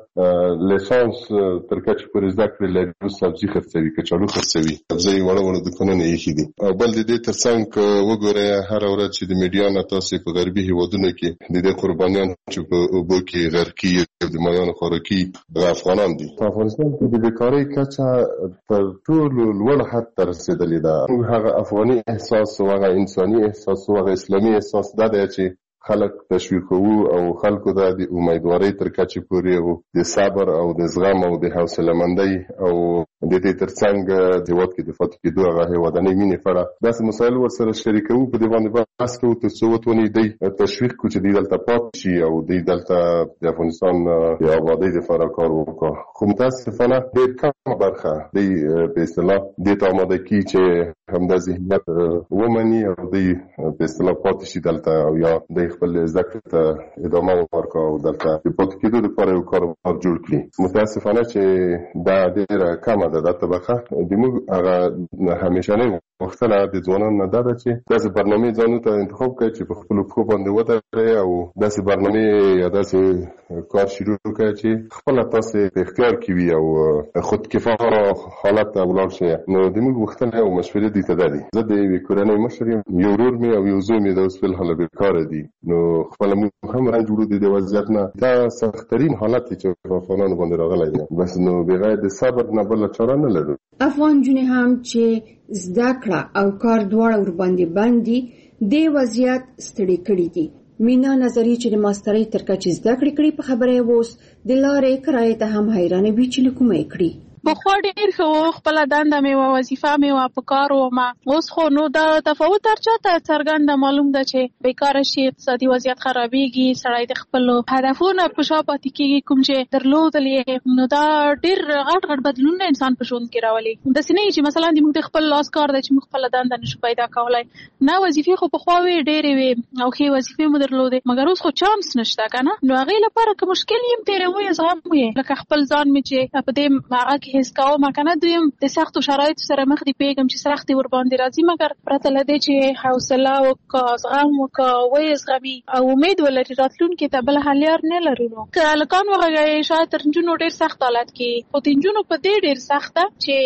Speaker 6: هغه لیسانس تر کچې پورې زده کړې لري، اوس سبزي خرڅوي، کچالو خرڅوي، سبزۍ وړه دوکانونه ایښي دي. او بل د دې تر څنګ وګورئ هره ورځ چې د میډیا نه تاسې په غربي هېوادونو کې د دې قربانیان چې په اوبو کې غرقي د مایانو خوراکي افغانان دي. په افغانستان کې د بیکارۍ کچه تر ټولو لوړ حد ته رسېدلې ده. هغه افغاني احساس او هغه انساني احساس او هغه اسلامي احساس دا دی چې خلک تشویقوو او خلکو ته د امیدوارۍ تر کچې پورې او د صبر او د زغم او د حوصله مندۍ او د دې تر څنګ د هېواد کې د پاتې کېدو هغه هېوادنۍ مینې په اړه داسې مسایل ورسره شریکوو، په دې باندې بحث کوو تر څو وتواني دوی تشویق کړو چې دوی دلته پاتې شي او دوی دلته د افغانستان د ابادۍ دپاره کار وکړي. خو متاسفانه ډېر کمه برخه دوی په اصطلاح دې ته اماده کړي چې همدا ذهنیت ومني او دوی په اصطلاح پاتې شي دلته او یا دوی خپل زده کړې ته ادامه ورکړي او دلته د پاتې کېدو دپاره یو کاروبار جوړ کړي. متاسفانه چې دا ډېره کمه ده دا طبقه. زموږ هغه همیشنۍ غوښتنه د ځوانانو نه دا ده چې داسې برنامې ځانو ته انتخاب کړي چې په خپلو پښو باندې ودرېږي او داسې برنامې یا داسې کار شروع کړي چې خپله تاسې په اختیار کې وي او خودکفا حالت ته ولاړ شي. نو زموږ غوښتنه او مشورې دې ته دا دي. زه د یوې کورنۍ مشر یم، یو ورور مې او یو زوی مې د اوس فلحال بېکاره دي. نو خپله موږ هم رنج وړو د دې وضعیت نه. دا سختترین حالت دی چې په افغانانو باندې راغلی دی. بس نو بغیر د صبر نه بله چاره نه لرو.
Speaker 1: افغان نجونې هم چې زده کړه او کار دواړه ورباندې باندې دې وضعیت ستړي کړي دي. مینا نظری چې د ماسترۍ تر کچې زده کړې په خبره اوس د لارې کرایې ته هم حیرانه وي چې له کومه یې کړي.
Speaker 7: بخوا ډېر ښه و، خپله دنده مې وه، وظیفه مې وه، په کار ومه. اوس خو نو دا تفاوت هر چا ته څرګنده معلوم ده چې بیکاره شي، اقتصادي وضعیت خرابېږي، سړی د خپلو هدفونو په شا پاتې کېږي کوم چې درلودل یې. نو دا ډېر غټ بدلونونه انسان په ژوند کې راولي. داسې نه وي چې مثلا موږ د خپل لاس کار دی چې موږ خپله دنده نشو پیدا کولی. نه، وظیفې خو پخوا وې ډېرې وې او ښې وظیفې مو درلودې، مګر اوس خو چانس نشته که نه. نو هغې لپاره که مشکل یې تېروو یا زغم یې، لکه خپل ځان مې چې په دې هغه کې حس کوم کنه دویم د سختو شرایطو سره مخ دي، پیغام چې سختي ور باندې راځي، مګر پرته له دې چې حوصله او زغم او وې زغمي او امید ولري راتلونکي ته بل حل لار نه لري. نو که هلکان وغږی شاید تر نجونو ډېر سخت حالت کې، خو د نجونو په دې ډېر سخته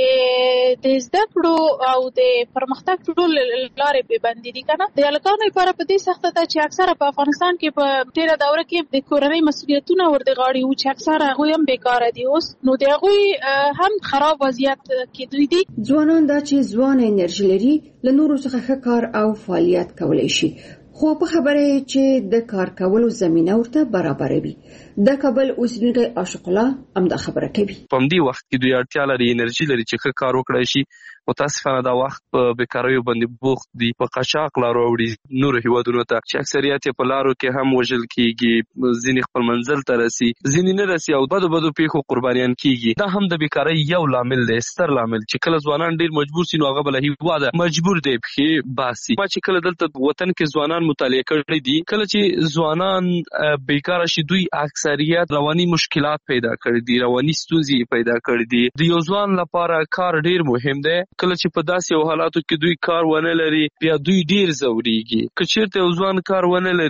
Speaker 7: چې د زده کړو او د پرمختګ ټول لارې پې بندې دي که نه. د هلکانو لپاره په دې سخته ده چې اکثره په افغانستان کې په ډېره دوره کې د کورنۍ مسؤلیتونه ور د غاړې وو چې اکثره هغوی هم بیکاره دي اوس. نو د هغوی هم خراب وضعیت کې دوی دي.
Speaker 1: ځوانان دا چې ځوانه انرژي لري له نورو څخه ښه کار او فعالیت کولی شي، خو په خبره چې د کار کولو زمینه ورته برابروي. د کابل اوسیدونکی عاشق الله هم دا خبره کوي.
Speaker 8: په همدې وخت کې دوی اړتیا لري، انرژي لري چې ښه کار وکړی شي. متاسفانه دا وخت په بیکاریو باندې بوخت دي، په قاچاق لارو وړي نورو هیوادونو ته چې اکثریت یې په لارو کې هم وژل کېږي، ځینې خپل منزل ته رسي، ځینې نه رسي او بدو پیښو قربانیان کېږي. دا هم د بیکارۍ یو لامل دی، ستر لامل چې کله ځوانان ډېر مجبور سي نو هغه بله هیواده مجبور دی پښې باسي. ما چې کله دلته وطن کې ځوانان مطالعه کړي دي، کله چې ځوانان بیکاره شي دوی اکثریت رواني مشکلات پیدا کړي دي، رواني ستونزې پیدا کړي دي. د یو ځوان لپاره کار ډېر مهم دی. کله چې په داسې حالاتو کې دوی کار ونه لري بیا دوی ډېر ځورېږي. که چېرته یو ځوان کار ونه لري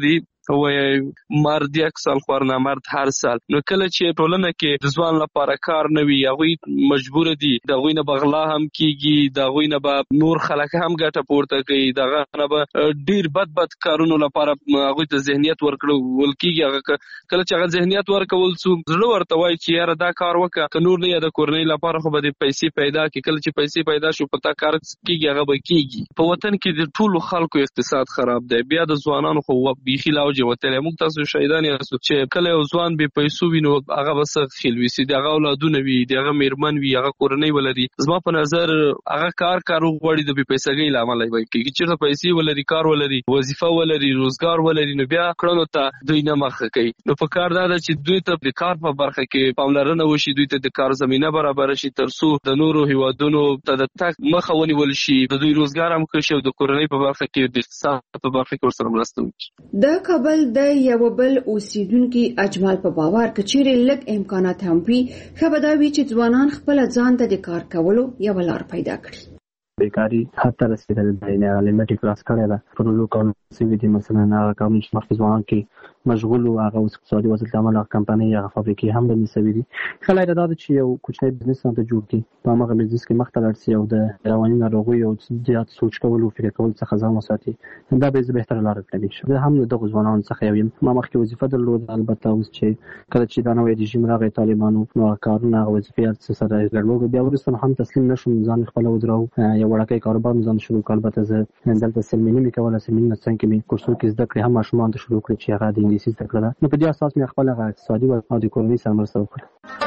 Speaker 8: وایي مرد یک سال خور نه مرد هر سال. نو کله چې ټولنه کې د ځوان لپاره کار نه وي هغوی مجبور دي د هغوی نه بغلا هم کیږي، د هغوی نه به نور خلک هم ګټه پورته کوي، دغه نه به ډیر بد کارونو لپاره هغوی ته ذهنیت ورکول کیږي. هغه کله چې هغه ذهنیت ورکول سو زړه ورته وایي چې یاره دا کار وکړه که نور نه یا د کورنۍ لپاره خو به د پیسې پیدا کړي. کله چې پیسې پیدا شو په تا کار کیږي هغه به کیږي. په وطن کې د ټولو خلکو اقتصاد خراب دی، بیا د ځوانانو خو بیخي لا وجه وتلی. موږ تاسو شهیدان یاستو چې کله یو ځوان بې پیسو وي نو هغه به څه خیل وي چې د هغه اولادونه وي، د هغه میرمن وي، هغه کورنۍ ولري. زما په نظر هغه کار وغواړي د بې پیسګۍ له امله به کېږي. چېرته پیسې ولري، کار ولري، وظیفه ولري، روزګار ولري، نو بیا کړنو ته دوی نه مخه کوي. نو په کار دا ده چې دوی ته د کار په برخه کې پاملرنه وشي، دوی ته د کار زمینه برابر شي تر څو د نورو هیوادونو ته د تګ مخه ونیول شي، د دوی روزګار هم ښه شي او د کورنۍ په برخه کې د اقتصاد په برخه کې ورسره مرسته وکړي.
Speaker 1: د کابل د یو بل اوسیدونکي اجمل په باور کچېرې لږ امکانات هم وي ښه به دا وي چې ځوانان خپل ځان ته د کار کولو یو لار پیدا کړي.
Speaker 9: بیکاری حد ته رسیدل دی نه لیمټ کلاس کړی ده په نورو کارونو سوي دي. مثلا هغه کارونه چې مخکې ځوانان کې مشغول وو هغه اوس اقتصادي وضعیت له امله هغه کمپنۍ هغه فابریکې هم بندې سوي دي. ښه لاره دا ده چې یو کوچنی بزنس ځانته جوړ کړي، په هماغه بزنس کې مخته لاړ سي او د رواني ناروغیو او زیات سوچ کول او فکر کول څخه ځان وساتي. دا به بهتره لاره کړي. زه هم دغه ځوانانو څخه یو یم. ما مخکې وظیفه درلوده، البته اوس چې کله چې دا نوی رژیم راغی طالبانو نو کارونه هغه وظیفې سره ګډوډ، بیا وروسته هم تسلیم نشوم، ځان خپل ودراو یو وړوکی کاروبار ځان شروع کړ. البته زه دلته سلمینی مې کوله، سلمینی نه څنګه مې کورسونو کې زده کړې هم ماشومان ته شروع کړې چې هغه د انګلیسي زده کړه ده. نو په دې اساس مې خپل هغه اقتصادي او د کورنۍ سره مرسته وکړه.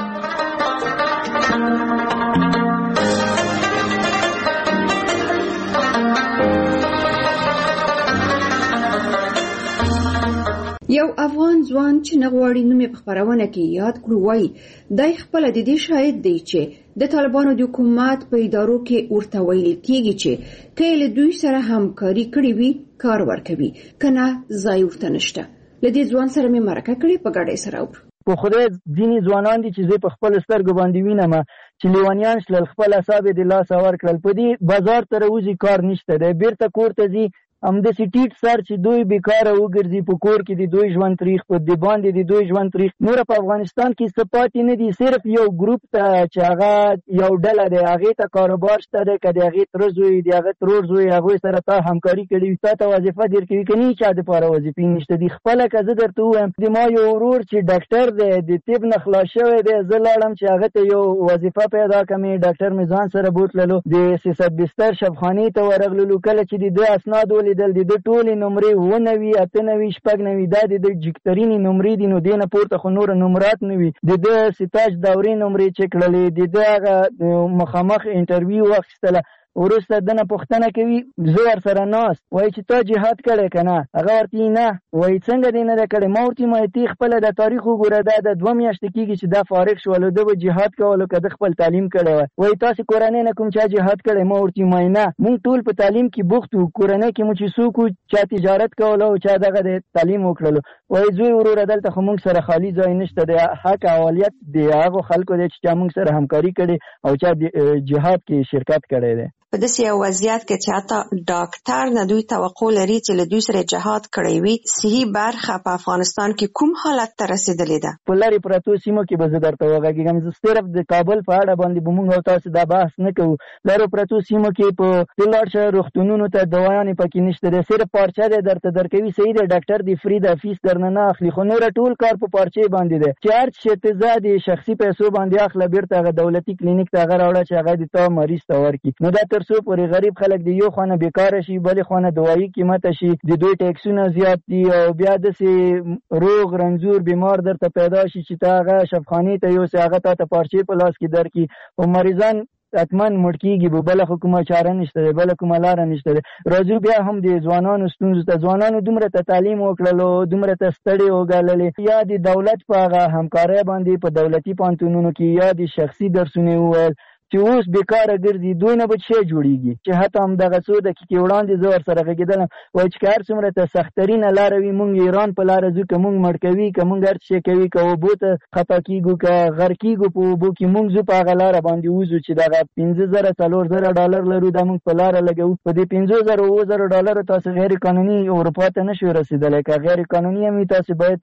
Speaker 1: یو افغان ځوان چې نه غواړي نوم یې په خپرونه کې یاد کړو وایي دی خپله د دې شاهد دی چې د طالبانو د حکومت په ادارو کې ورته ویل کېږي چې که یې له دوی سره همکاري کړې وي کار ورکوي، که نه ځای ورته نشته. له دې ځوان سره مې مرکه کړې، په ګډه یې سره اورو.
Speaker 4: په خدای ځینې ځوانان دي چې زه په خپلو سترګو باندې وینم چې لیونیان شلل، خپل اعصاب یې د لاسه ورکړل، په دې بازار ته راوځي کار نشته دی، بیرته کور ته ځي همداسې ټیټ سر چې دوی بیکاره وګرځي، په کور کې د دوی ژوند تریخ، په د باندې د دوی ژوند تریخ. نوره په افغانستان کې څه پاتې نه دي، صرف یو ګروپ ته چې هغه یو ډله دی هغې ته کاروبار شته دی، که د هغې تره زوی د هغه ترور زوی هغوی سره تا همکاري کړې وي، تا ته وظیفه درکوي، که نه چا دپاره وظیفې نشته دي. خپله که زه درته ووایم د ما یو ورور چې ډاکټر دی، د طب نه خلاص شوی دی، زه لاړم چې هغه ته یو وظیفه پیدا کړم، ډاکټر مې ځان سره بوتللو، د 370 شبخانې ته ورغللو. کله چې د ده اسناد ولیدل، د ده ټولې نمرې 9 8 9 دا د جګترینې نمرې دي، نو دې نه پورته خو نور نمرات نه وي. د ده ستاج دورې نمرې چک کړلې، د ده هغه مخامخ انټرویو واخیستله. وروسته دنه پوښتنه کوي، زه ورسره ناست، وایي چې تا جهاد کړی که نه؟ هغه ورته نه، وایي څنګه دې نه ده کړی؟ ما ورته وایي تی خپله د تاریخ وګوره، دا د 2 میاشتې کېږي چې دا فارغ شولو، ده به جهاد کولو که ده خپل تعلیم کړی وای. وایي تاسې کورنۍ نه کوم چا جهاد کړی؟ ما ورته وایي نه، مونږ ټول په تعلیم کې بوخت وو، کورنۍ کې مو چې څوک وو چا تجارت کولو او چا دغه د تعلیم وکړلو. وایي زوی وروره دلته خو مونږ سره خالي ځای نشته دی، حق اولیت د هغو خلکو دی چې چا مونږ سره همکاري کړې او چا جهاد کې شرکت کړی دی.
Speaker 1: په داسې یو وضعیت کې چې حتی ډاکټر نه دوی توقع لري چې له دوی سره جهاد کړی وي، صحي برخه په افغانستان کې کوم حالت ته رسېدلې ده؟
Speaker 4: په لرې پرتو سیمو کې به زه درته وغږېږم، زه صرف د کابل په اړه باندې به مونږ او تاسو دا بحث نه کوو. لرې پرتو سیمو کې په لاړ شه روغتونونو ته دوايانې پکې نشته دی، صرف پارچه دی درته درکوي، صحیح دی ډاکټر دی فري د فیس درنه نه اخلي، خو نوره ټول کار په پارچې باندې دی چې هر څه ته ځه د شخصي پیسو باندې اخله، بیرته هغه دولتي کلینیک ته هغه راوړه چې هغه د تا مریض ته ورکړي. نو دا تر څو پورې غریب خلک د یو خانه بیکاره شي، بلې خانه دوايي قیمته شي، د دوی ټیکسونه زیات دي، او بیا داسې روغ رنځور بیمار درته پیدا شي چې ته هغه شبخانې ته یوسې، هغه تا ته پارچې په لاس کې درکړي، او مریضان حتمن مړ کېږي، بله خو کومه چاره نشته دی، بله کومه لاره نشته دی. راځو بیا هم د ځوانانو ستونزو ته. ځوانانو دومره ته تعلیم وکړلو، دومره ته ستړې وګاللې، یا د دولت په هغه همکارۍ باندې په دولتي پوهنتونونو کې یا د شخصي درسونه وویل، چې اوس بیکاره ګرځي دوی نه به څه جوړیږي چې حتی هم دغه څو دقیقې وړاندې زه ورسره غږېدلم وایي چې که هر څومره ته سخترینه لاره وي موږ ایران په لاره ځو که موږ مړ کوي که موږ هر څه کوي که اوبو ته خفه کېږو که غر کېږو په اوبو کې موږ ځو په هغه لاره باندې وځو چې دغه 5,000 4,000 لرو دا موږ په لاره لګوو په دې 5,000 تاسو غیر قانوني اروپا ته نشو رسېدلی که غیر قانوني هم وي تاسو باید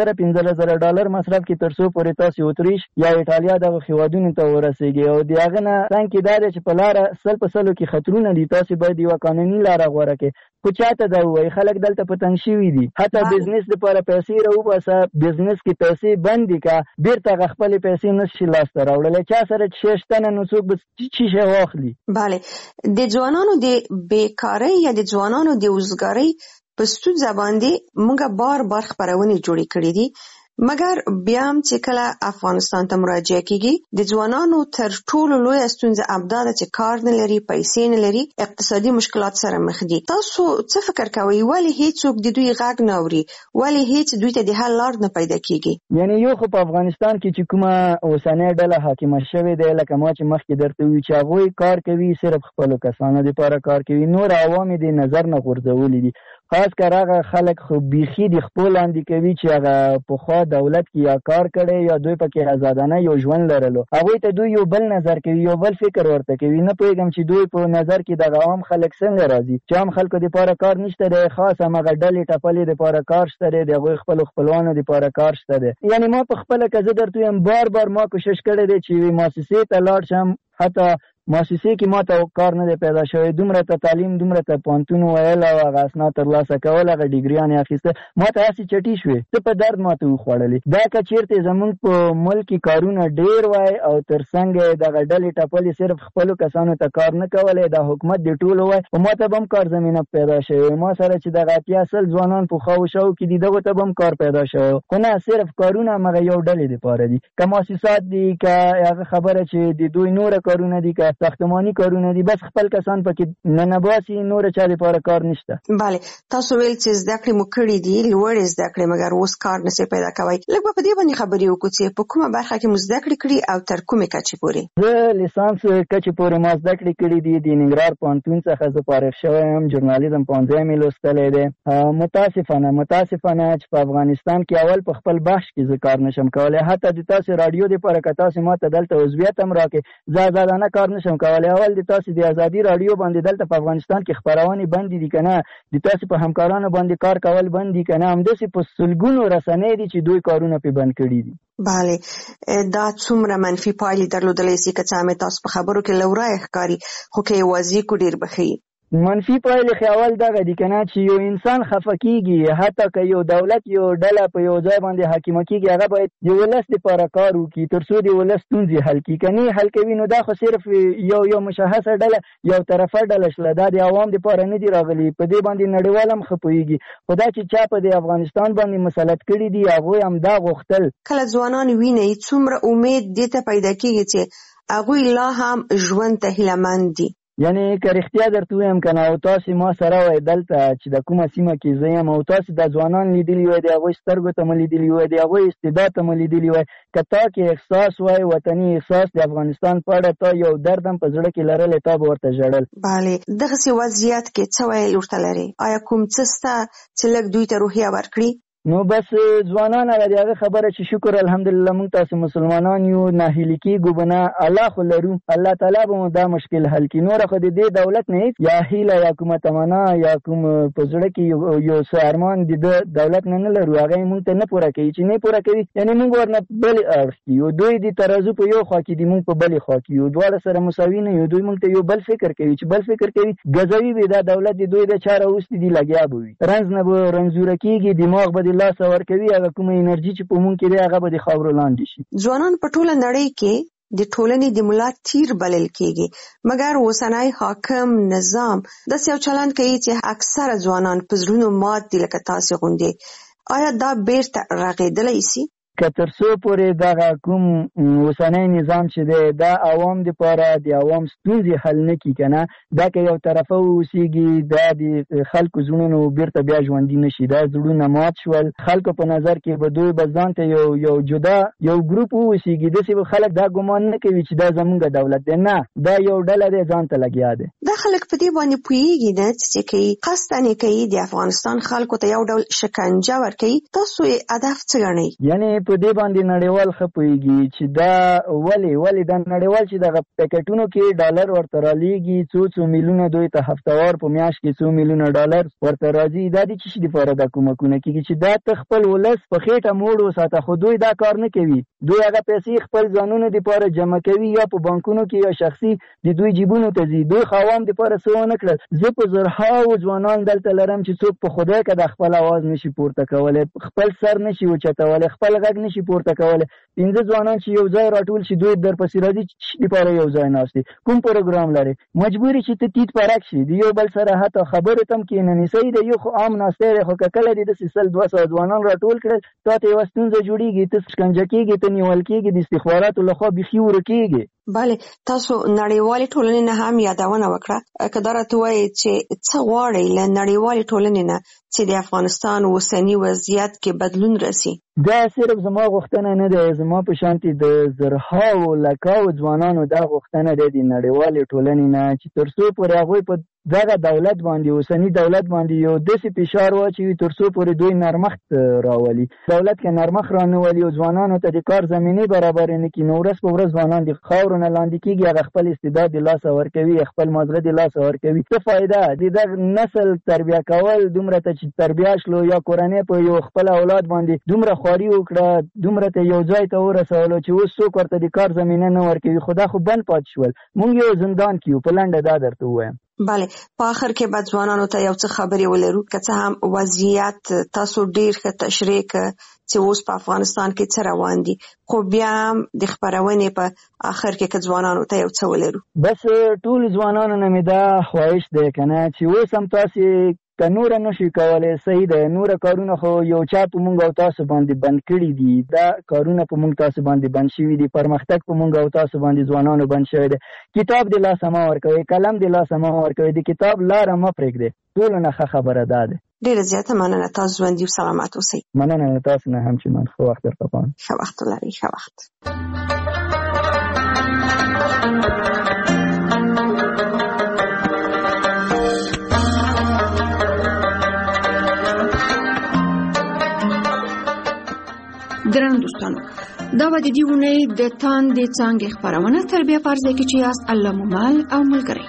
Speaker 4: 14,000 مصرف کړئ تر څو پورې تاسو اتریش یا ایټالیا دغه هېوادونو ته ورسېږئ او د هغه نه څنګ کې دا دی چې په لاره 100% کې خطرونه دي تاسو باید یوه قانوني لاره غوره کړئ خو چاته دا ووایي خلک دلته په تنګ شوي دي حتی بزنس دپاره پیسې راوباسه بزنس کې پیسې بند دي که بیرته هغه خپلې پیسې نشي لاسته راوړلی چا سره چې شی شته نه نو څوک به څه شی واخلي.
Speaker 1: بله د ځوانانو د بیکارۍ یا د ځوانانو د وزګارۍ په ستونزه باندې موږ بار خپرونې جوړې کړې دي مګر بیا هم چې کله افغانستان ته مراجعه کیږي د ځوانانو تر ټولو لویه ستونزه ابدا ده چې کار نه لري پیسې نه لري اقتصادي مشکلات سره مخ دي. تاسو څه فکر کوئ ولې هیڅوک د دوی غږ نه اوري ولې هیڅ دوی ته د حل لار نه پیدا کیږي؟
Speaker 4: یعنی یو خو په افغانستان کې چې کومه اوسنۍ ډله حاکمه شوې ده لکه ما چې مخکې درته وویل چې هغوی کار کوي صرف خپلو کسانو دپاره کار کوي نور عوام یې د نظر نه غورځولي دي خاص کر هغه خلک خو بیخي د خپل لاندې کوي چې هغه پخوا دولت کې یا کار کړي یا دوی پکې آزادانه یو ژوند لرلو هغوی ته دوی یو بل نظر کوي یو بل فکر ورته کوي نه پوهېږم چې دوی په نظر کې دغه عام خلک څنګه راځي چې عام خلکو دپاره کار نشته دی خاص همغه ډلې ټپلې دپاره کار شته دی د هغوی خپلوانو دپاره کار شته دی. یعنی ما په خپله که زه درته وایم بار ما کوشش کړی دی چې یوې مؤسسې ته لاړ شم حتی مؤسسې کې ما ته کار نه دی پیدا شوی دومره ته تعلیم دومره ته پوهنتون ویل او هغه اسناد ترلاسه کول هغه ډیګریانې اخیسته ما ته هسې چټي شوې ته په درد ما ته وخوړلې دا که چېرته زموږ په ملک کې کارونه ډېر وای او تر څنګه دغه ډلې ټپلې صرف خپلو کسانو ته کار نه کولی دا حکومت د ټولو وای او ما ته به هم کار زمینه پیدا شوی ما سره چې دغه 80 ځوانان په خواو شاو کې دي دغو ته به هم کار پیدا شوی خو نه صرف کارونه همغه یو ډلې دپاره دي که مؤسسات دي که هغه خبره چې د دوی نوره کارونه دي که ساختماني کارونه دي بس خپل کسان پکې ننباسي نور چا لپاره کار نشته.
Speaker 1: بله تاسو ویل چې زده کړې مو کړې دي لوړې زده کړې مګر اوس کار نشئ پیدا کوئ لږ به په دې باندې خبرې وکړو چې په کومه برخه کې مو زده کړې کړي او تر کومې کچې پورې؟
Speaker 4: زه لیسانس کچې پورې ما زده کړې کړي دي د ننګرهار پوهنتون څخه زه فارغ شوی یم ژورنالیزم پوهنځی مې لوستلی دی متاسفانه چې په افغانستان کې اول په خپل بخش کې زه کار نشم کولی حتی د تاسو راډیو دپاره که تاسو ما ته دلته عضویت هم راکړې زه آزادانه کار نشم کولی اول د تاسو د ازادي راډیو باندې دلته په افغانستان کې خپرونې بندې دي که نه د تاسو په همکارانو باندې کار کول بند دي که نه همداسې په سلګونو رسنۍ دي چې دوی کارونه پې بند کړي دي.
Speaker 1: بله دا څومره منفي پایلې درلودلی سي که څه هم تاسو په خبرو کې لورای ښکاري خو که یې واضح کړو ډېر به ښه
Speaker 4: منفي پایلې خیال دغه دي که نه چې یو انسان خفه کېږي حتی که یو دولت یو ډله په یو ځای باندې حاکمه کېږي هغه باید د ولس دپاره کار وکړي تر څو د ولس ستونزې حل کړي که نه حل کوي نو دا خو صرف یو مشخصه ډله یو طرفه ډله شله دا د عوام دپاره نه دي راغلي په دې باندې نړیوال هم ښه پوهېږي خو دا چې چا په د افغانستان باندې مسلط کړي دي هغوی همدا غوښتل.
Speaker 1: کله ځوانان وینئ څومره امید دې ته پیدا کېږي چې هغوی لا هم ژوند ته هیلهمند دي؟
Speaker 4: یعنی که رښتیا درته ووایم که نه او تاسې ما سره وای دلته چې د کومه سیمه کې زه یم او تاسې دا ځوانان لیدلي وای د هغوی سترګو ته مو لیدلي وای د هغوی استعداد ته مو لیدلي وای که تا کې احساس وای وطني احساس د افغانستان په اړه تا یو درد هم په زړه کې لرلی تا به ورته ژړل.
Speaker 1: بله دغسې وضعیت کې څه ویل ورته لرې آیا کوم څه سته چې لږ دوی ته روحیه ورکړي؟
Speaker 4: نو بس ځوانان هغه د هغه خبره چې شکر الحمدلله موږ تاسو مسلمانان یو ناهیلي کېږو به نه الله خو لرو الله تعالی به مو دا مشکل حل کړي نوره خو د دې دولت نه هېڅ یا هیله یا کومه تمنا یا کوم په زړه کې یو څه ارمان د دولت نه لرو هغه یې موږ ته نه پوره کوي چې نه پوره کوي یعنې موږ ورنه بلې اړخ کې یو دوی د ترازو په یو خوا کې دي موږ په بلې خوا کې یو دواړه سره مساوي نه یو دوی موږ ته یو بل فکر کوي چې بل فکر کوي ګزوي به دا دولت د دوی د چاره اوسې دي لګیا به وي رنځ نه به رنځوره کېږي دماغ به د لاس ورکوي هغه کومه انرژي چې په مونږ کې دی هغه به د خاورو لاندې شي.
Speaker 1: ځوانان په ټوله نړۍ کې د ټولنې د ملا تیر بلل کېږي مګر اوسنی حاکم نظام داسې یو چلند کوي چې اکثره ځوانان په زړونو مات دي لکه تاسې غوندې آیا دا بیرته رغېدلی سي؟
Speaker 4: که تر څو پورې دغه کوم اوسنی نظام چې دی دا عوام دپاره د عوام ستونزې حل نه کړي که نه دا که یو طرفه واوسېږي دا د خلکو زړونو بیرته بیا ژوندي نه شي دا زړونه مات شول خلکو په نظر کې به دوی به ځان ته یو جدا یو ګروپ واوسېږي داسې به خلک دا ګمان نه کوي چې دا زمونږ دولت دی نه دا یو ډله دی ځان ته لګیا دی
Speaker 1: دا خلک په دې باندې پوهېږي نه چې کوي قصدن یې کوي د افغانستان خلکو ته یو ډول شکنجه ورکوي تاسو یې هدف څه ګڼئ
Speaker 4: یعنې په دې باندې نړیوال ښه پوهېږي چې دا ولې دا نړیوال چې دغه پیکټونو کې ډالر ورته رالیږي څو میلیونه دوی ته هفتهوار په میاشت کې څو میلیونه ډالر ورته راځي دا د څه شي دپاره دا کومکونه کېږي چې دا ته خپل ولس په خېټه موړ وساته خو دوی دا کار نه کوي دوی هغه پیسې خپل ځانونو دپاره جمع کوي یا په بانکونو کې یا شخصي د دوی جیبونو ته ځي دوی خو عوام دپاره څه ونه کړل زه په زرهاو ځوانان دلته لرم چې څوک په خدای که د خپل اواز نشي پورته کولی خپل سر نشي اوچتولی خپل غږ نشي پورته کولی 15 ځوانان چې یو ځای راټول شي دوی درپسې راځي چې دپاره یو ځای ناست دي کوم پروګرام لري مجبوري چې ته تیت پرک شي د یو بل سره حتی خبرې ته هم کښېننې صحیح دی یو خو عام ناستی دی خو که کله دې داسې 100-200 ځوانان راټول کړل تا ته یوه ستونزه جوړېږي ته شکنجه کېږي ته نیول کېږي د استخباراتو لخوا بیخي ورکېږي
Speaker 1: بله تاسو نړیوالې ټولنې نه هم یادونه وکړه که دا راته ووایې چې څه غواړئ له نړیوالې ټولنې نه چې د افغانستان اوسني وضعیت کې بدلون راسي
Speaker 4: دا صرف زما غوښتنه نه دی زما په شانتې د زرهاو لکاو ځوانانو دا غوښتنه دی د نړیوالې ټولنې نه چې تر څو پورې هغوی په دغه دولت باندې اوسني دولت باندې یو داسې فشار واچوي تر څو پورې دوی نرمښت راولي دولت که نرمښت رانولي او ځوانانو ته د کار زمینې برابرې نه کړي نو ورځ په ورځ ځوانان د خاورو نه لاندې کېږي هغه خپل استعداد د لاسه ورکوي خپل مازغه د لاسه ورکوي څه فایده د دغه نسل تربیه کول دومره ته چې تربیه شلو یا کورنۍ په یو خپل اولاد باندې دومره خواري وکړه دومره ته یو ځای ته ورسولو چې اوس څوک ورته د کار زمینه نه ورکوي خو دا خو بند پاتې شول مونږ یو زندان کې یو په لنډه دا درته ووایم
Speaker 1: بله په آخر کې باید ځوانانو ته یو څه خبرې ولرو که څه هم وضعیت تاسو ډیر ښه تشریح کړ چې اوس په افغانستان کې څه روان دي خو بیا هم د خپرونې په آخر کې که ځوانانو ته یو څه ولرو
Speaker 4: بس ټول ځوانانو نه مې دا خواهش دی که نه چې اوس هم تاسې که نوره نشي کولی صحیح ده نوره کارونه خو یو چا په مونږ او تاسو باندې بند کړي دي دا کارونه په مونږ تاسو باندې بند شوي دي پرمختګ په مونږ او تاسو باندې ځوانانو بند شوی دی کتاب د لاسه مه ورکوئ قلم د لاسه مه ورکوئ د کتاب لاره مه پرېږدئ ټولو نه ښه خبره دا ده
Speaker 1: ډېره زیاته مننه تاسو ژوندي او سلامت اوسئ
Speaker 4: مننه تاسو نه هم چنان ښه وخت درته غواړم
Speaker 1: ښه وخت ولرئ ښه وخت درنو دوستانو دا به د دې اونۍ د تاندې څانګې خپرونه تر بیا په ځای کې چې یاست الله مو مل او ملګری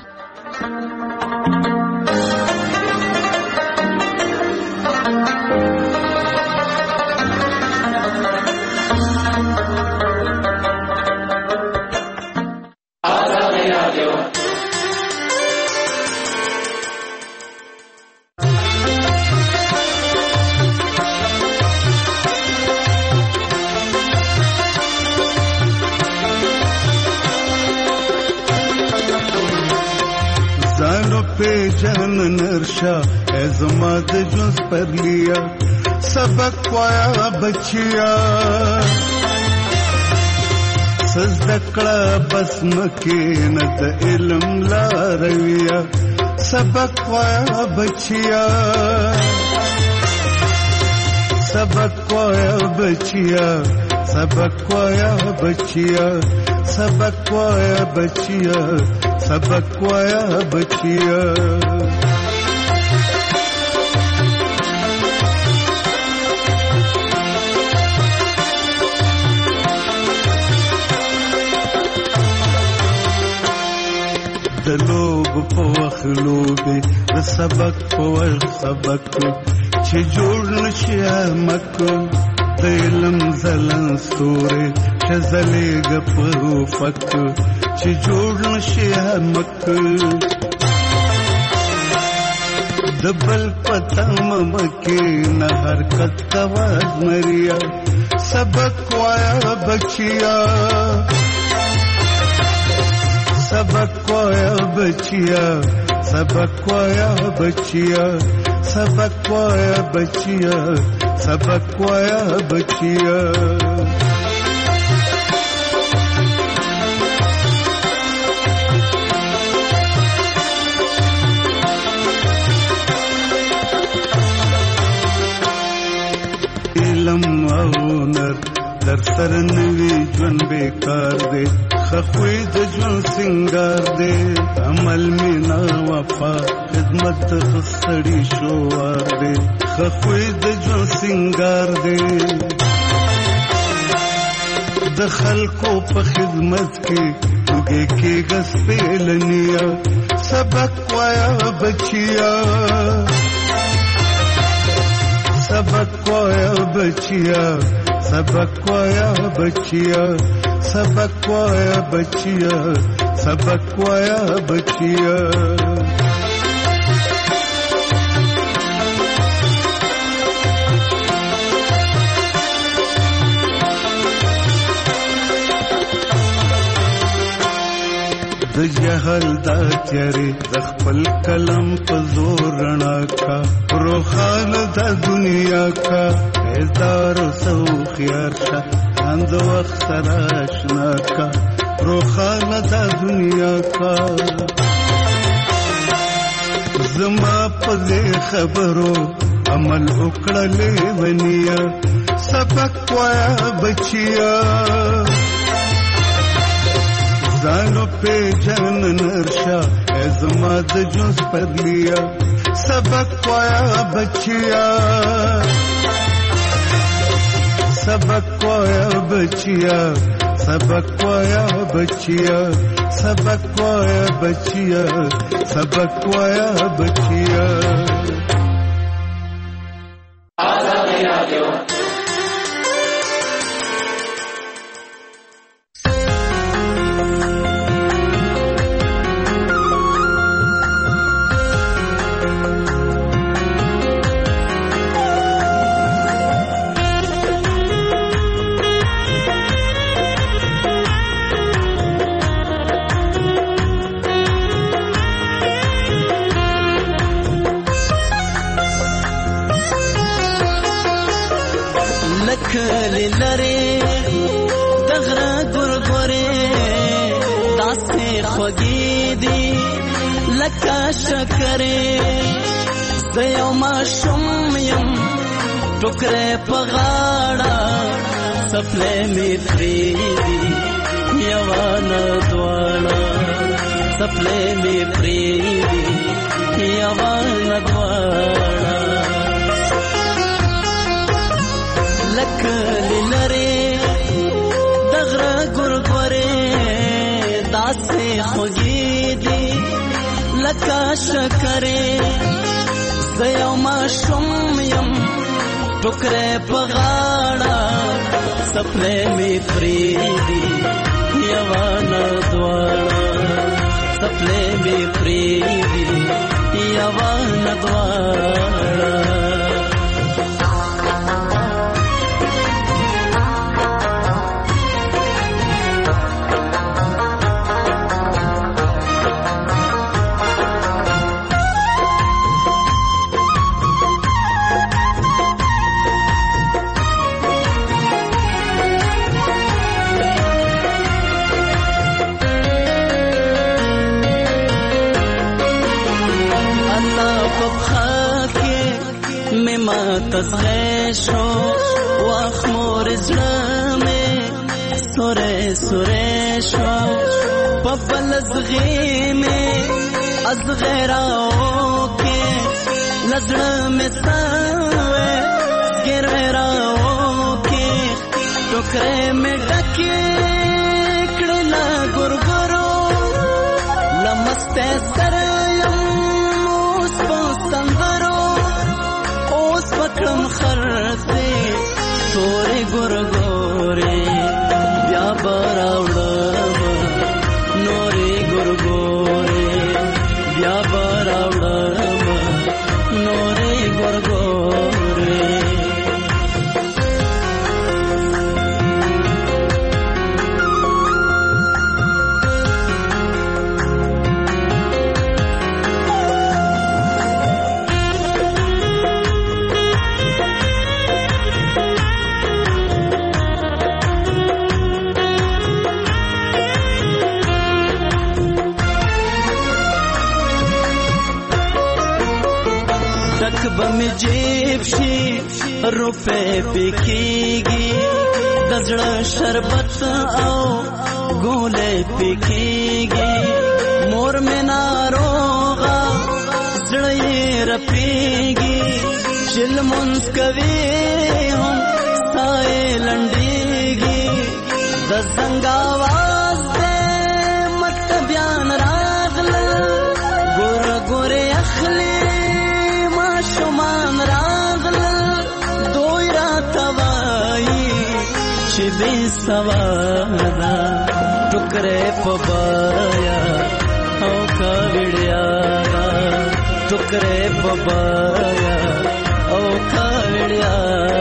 Speaker 10: جان نرشا ازماد جز پر لیا سبق وایا بچیا سزدکڑا بس مکینت علم لا رویا سبق وایا بچیا سبق وایا بچیا سبق وایا بچیا سبق وایا بچیا سبق وایا بچیا دلوب په وخلوبه د سبق په سبق چې جوړ نشي مکو د علم زلن ستوره چې زلېګ په فک چې جوړ نشي مکو دبل پتم مکه نه حرکت کواز مریا سبق وایا بچیا سبق وایا بچیا سبق وایا بچیا सबक वाया बचिया, सबक वाया बचिया। इलम औनर در سر نوی جون بیکار دے، خخوی د جون سنگار دے، عمل مینا وفا خدمت خسڑی شوار دے، خخوی د جون سنگار دے، د خلقو په خدمت کې وګي کې غس پیلنیا، سبق وایا بچیا، سبق وایا بچیا، सबक वाया बचिया, सबक वाया बचिया, सबक वाया बचिया। د جهل دا تیارې د خپل کلم په زور رڼا کا، روخانه د دنیا کا هزار سو خيار شه، اند وخت سره آشنا کا، روخانه د دنیا کا، زما په خبرو عمل وکړلې ونیا، سبق وایا بچیا، زانو पे जन नरशा ऐज़मा द जुस पर लिया, सबक वाया बचिया, सबक वाया बचिया, सबक वाया बचिया, सबक वाया बचिया, सबक वाया बचिया। टुकड़े पगाड़ा सपने में प्रीति यवान द्वारा, सपने में प्रीति यवान द्वारा, लखल लरे दगरा गुरगुरे दासे खुगीदी लका शकरे जयमा शुम्यम टुकड़े पगाड़ा सपने में प्रीति यवाना द्वारा, सपने में प्रीति यवाना द्वारा। تزغشو واخمور زلامي سوري سوريشو ببل زغيمي ازغيراوكي لزلامي ساوي زغيراوكي टोकरे में डके कड़ला गुरगुरो लमस्ते सरयम उस पोस्तंगरो ओस पकड़म खरते तोरे गुरगोरे या बरावड़म नोरे गुरगोरे या बरावड़म नोरे गुरगोरे
Speaker 11: جیب شي روپے پکېږي د زړه شربت او ګولې پکېږي مور مې ناروغه زړه یې رپېږي چې لمونځ کوي هم ستا یې لنډېږي د زنګ آواز دی مکتبیان راغلل ګوره ګورې اخلي ماشومان راغلل دوی راته وایي چې بې سواده ټوکرې په بایا او کاوړیا ټوکرې په بایا او کاوړیا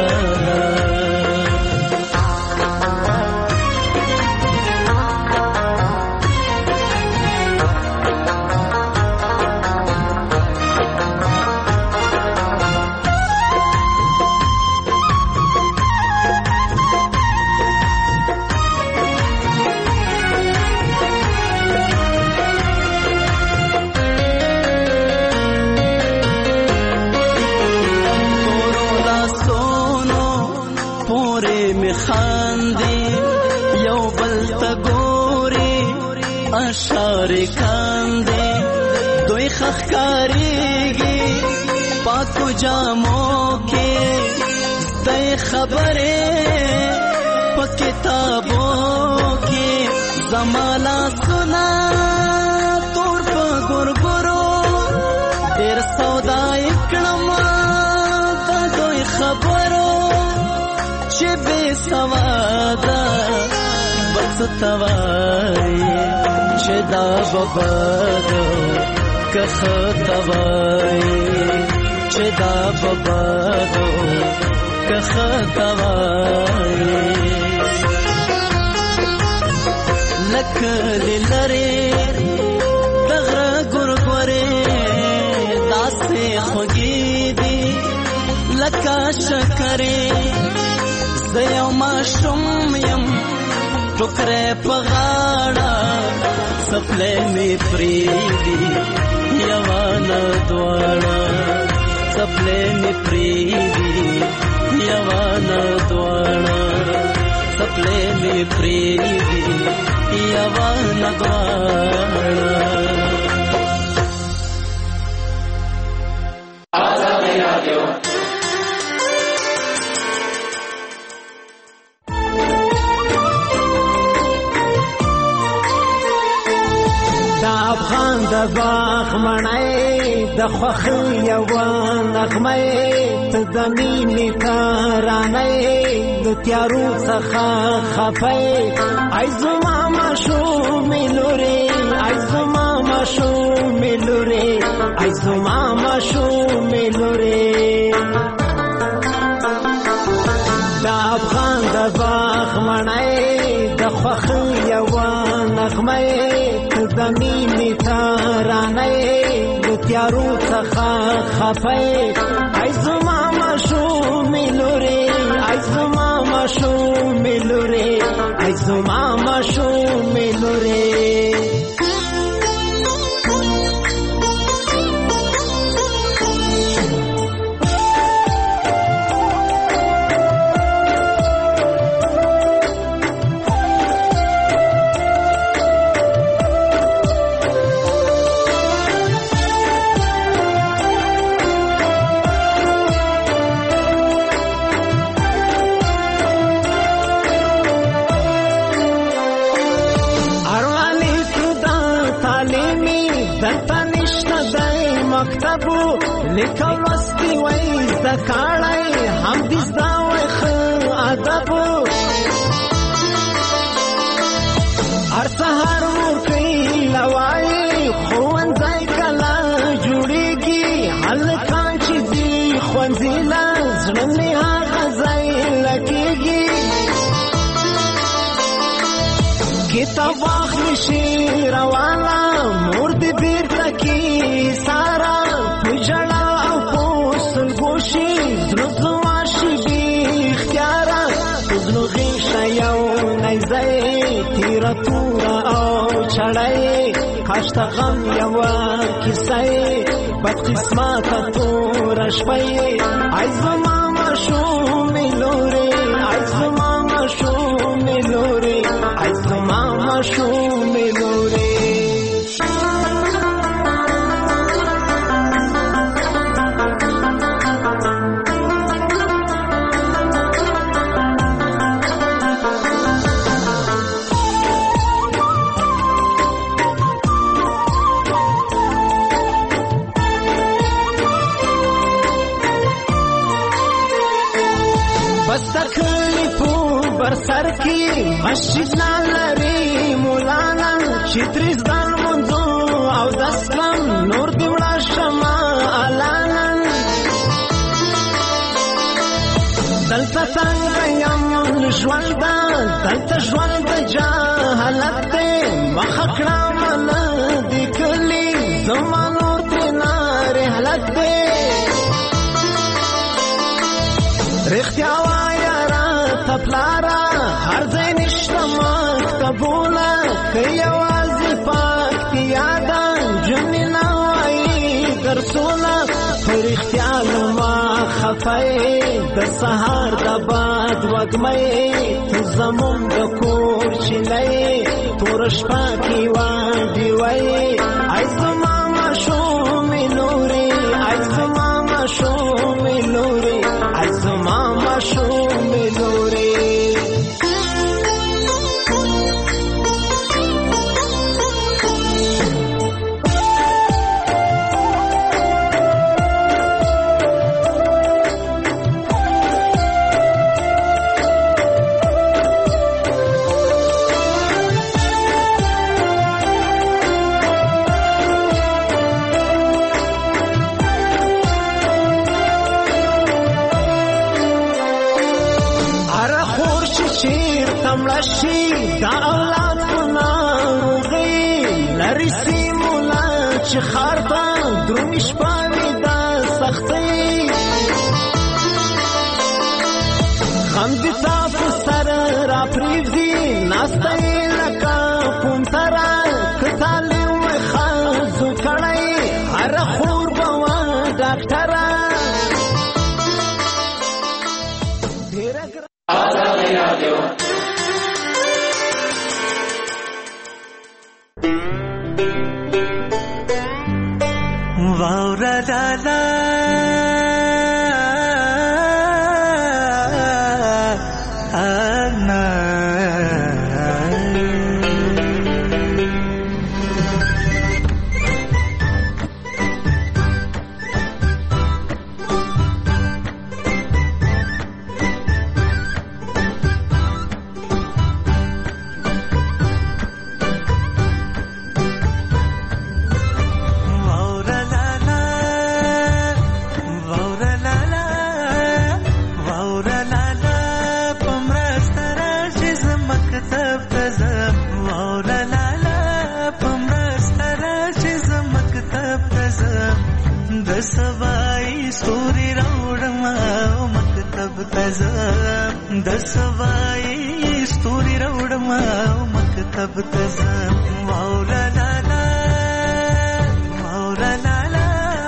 Speaker 11: اشاره کاندې دوی خخکاریږي پاکو جامو کې دای خبره په کتابو کې زمالا سنا تور په ګورګورو ډېر سودا کړم د دوی خبرو چې بې سواده بس توای چې دا ببادو که خطوای چې دا ببادو که خطوای لکه للری دغره ګورګورې داسې خوږې دي لکه شکرې زه یو ماشوم یم ټوکرې په غاړه سپلې مې پریدي یوانه دواړه سپلې مې پریدي یوانه دواړه سپلې مې پریدي یوانه دواړه
Speaker 12: د باغ مړی د خوښۍ یوه نغمه ته د مینې ترانه د تیارو څخه خفه ای زما ماشومې لورې ای زما ماشومې لورې ای زما ماشومې لورې د افغان د باغ مړی د خوښۍ یوه نغمه د مینې ترانه د تیارو څخه خفه ای زما ماشومې لورې ای زما ماشومې لورې ای زما ماشومې لورې لیکل لوستي وای زده کړی هم دې زده وای ښه ادب هر سهار ورکوي لوایي ښوونځی کله جوړېږي هلکان چې دي ښوونځي له زړه مې هغه ځای لګېږي کتاب واخلي شي روانه مور دې بېرته کې ساره په ژړا او په سلګوشي زړه زما شي بې اختیاره په زړه غېږه یو نیزی تیره توره او چړی کاش ته غم یوه کیسه بد قسمت تور شپې ای زما ماشوم لورې ای زما ماشوم لورې ای زما ماشوم لورې سر کی مسجد لري مولانا چې تریز دل منځو او دسلم نور دی وړا شما الانا دلته څنګه یم ژوند دلته ژوند جهالت دی مخ کړه من دی کلی زما نور تینا رحلت دی رښتیا وایا را تپلارا هر ځای نشته مکتبونه که یوازې پاکتي یاده جملې نه وایي درسونه په رښتیا نو ما خفه د سهار د باد وږمې ته زموږ د کور چینی توره شپه کې واندې وایي ای زما ماشومې لورې ای زما ماشومې لورې ای زما ماشومې لورې مړشي دا اولاد په ناروغۍ لري سیمونه چې ښار ته درومي شپه وي د سختۍ غم دې تاسو سره راپرېږدي ناسته یې لکه پونتره که تعلیم وی ښځو کړی هره خور به وه ډاکټره
Speaker 11: واورا لالا آنا د سوای ستوري راوړم مکتب ته ځم واوره لالا واوره لالا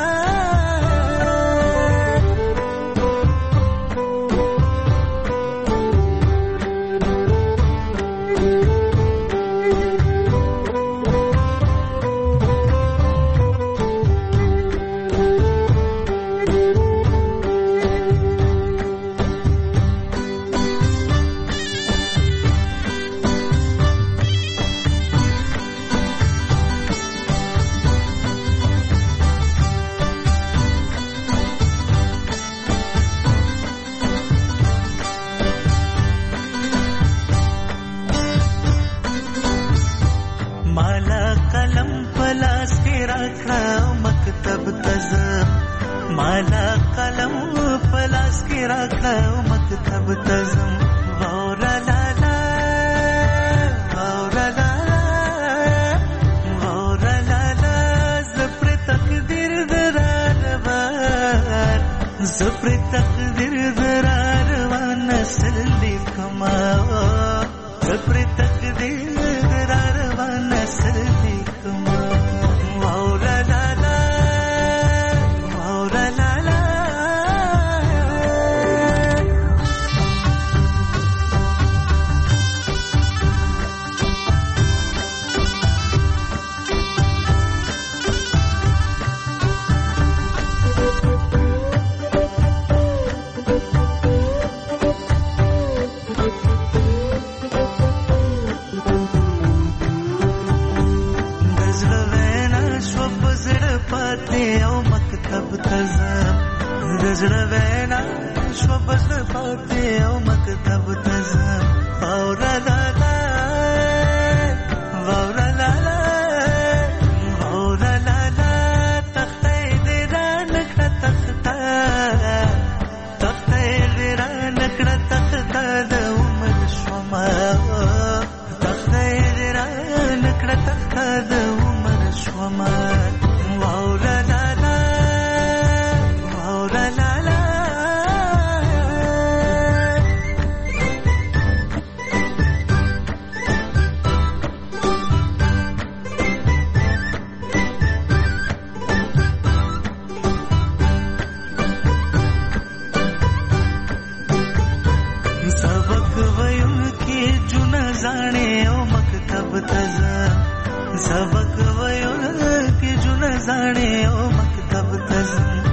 Speaker 11: مالا قلم پلاس کې راکړه مکتب ته ځم واوره لالا واوره لالا واوره لالا زپر تقدیر دراروان زپر تقدیر دراروان نسل لیکما زپر تقدیر دراروان نسل لیکما واوره لالا دزړه وینا شو بس پاتې او مکتب تزم واورا لالا واورا لالا واورا لالا تخته دې را نکړه تخته تخته دې را نکړه تخته د عمر شوما تخته دې را نکړه تخته د عمر شوما واورا لالا واورا لالا सबक वयुन के जुन जाने ओ मकतब तजा सबक वयुन के जुन जाने ओ मकतब तजा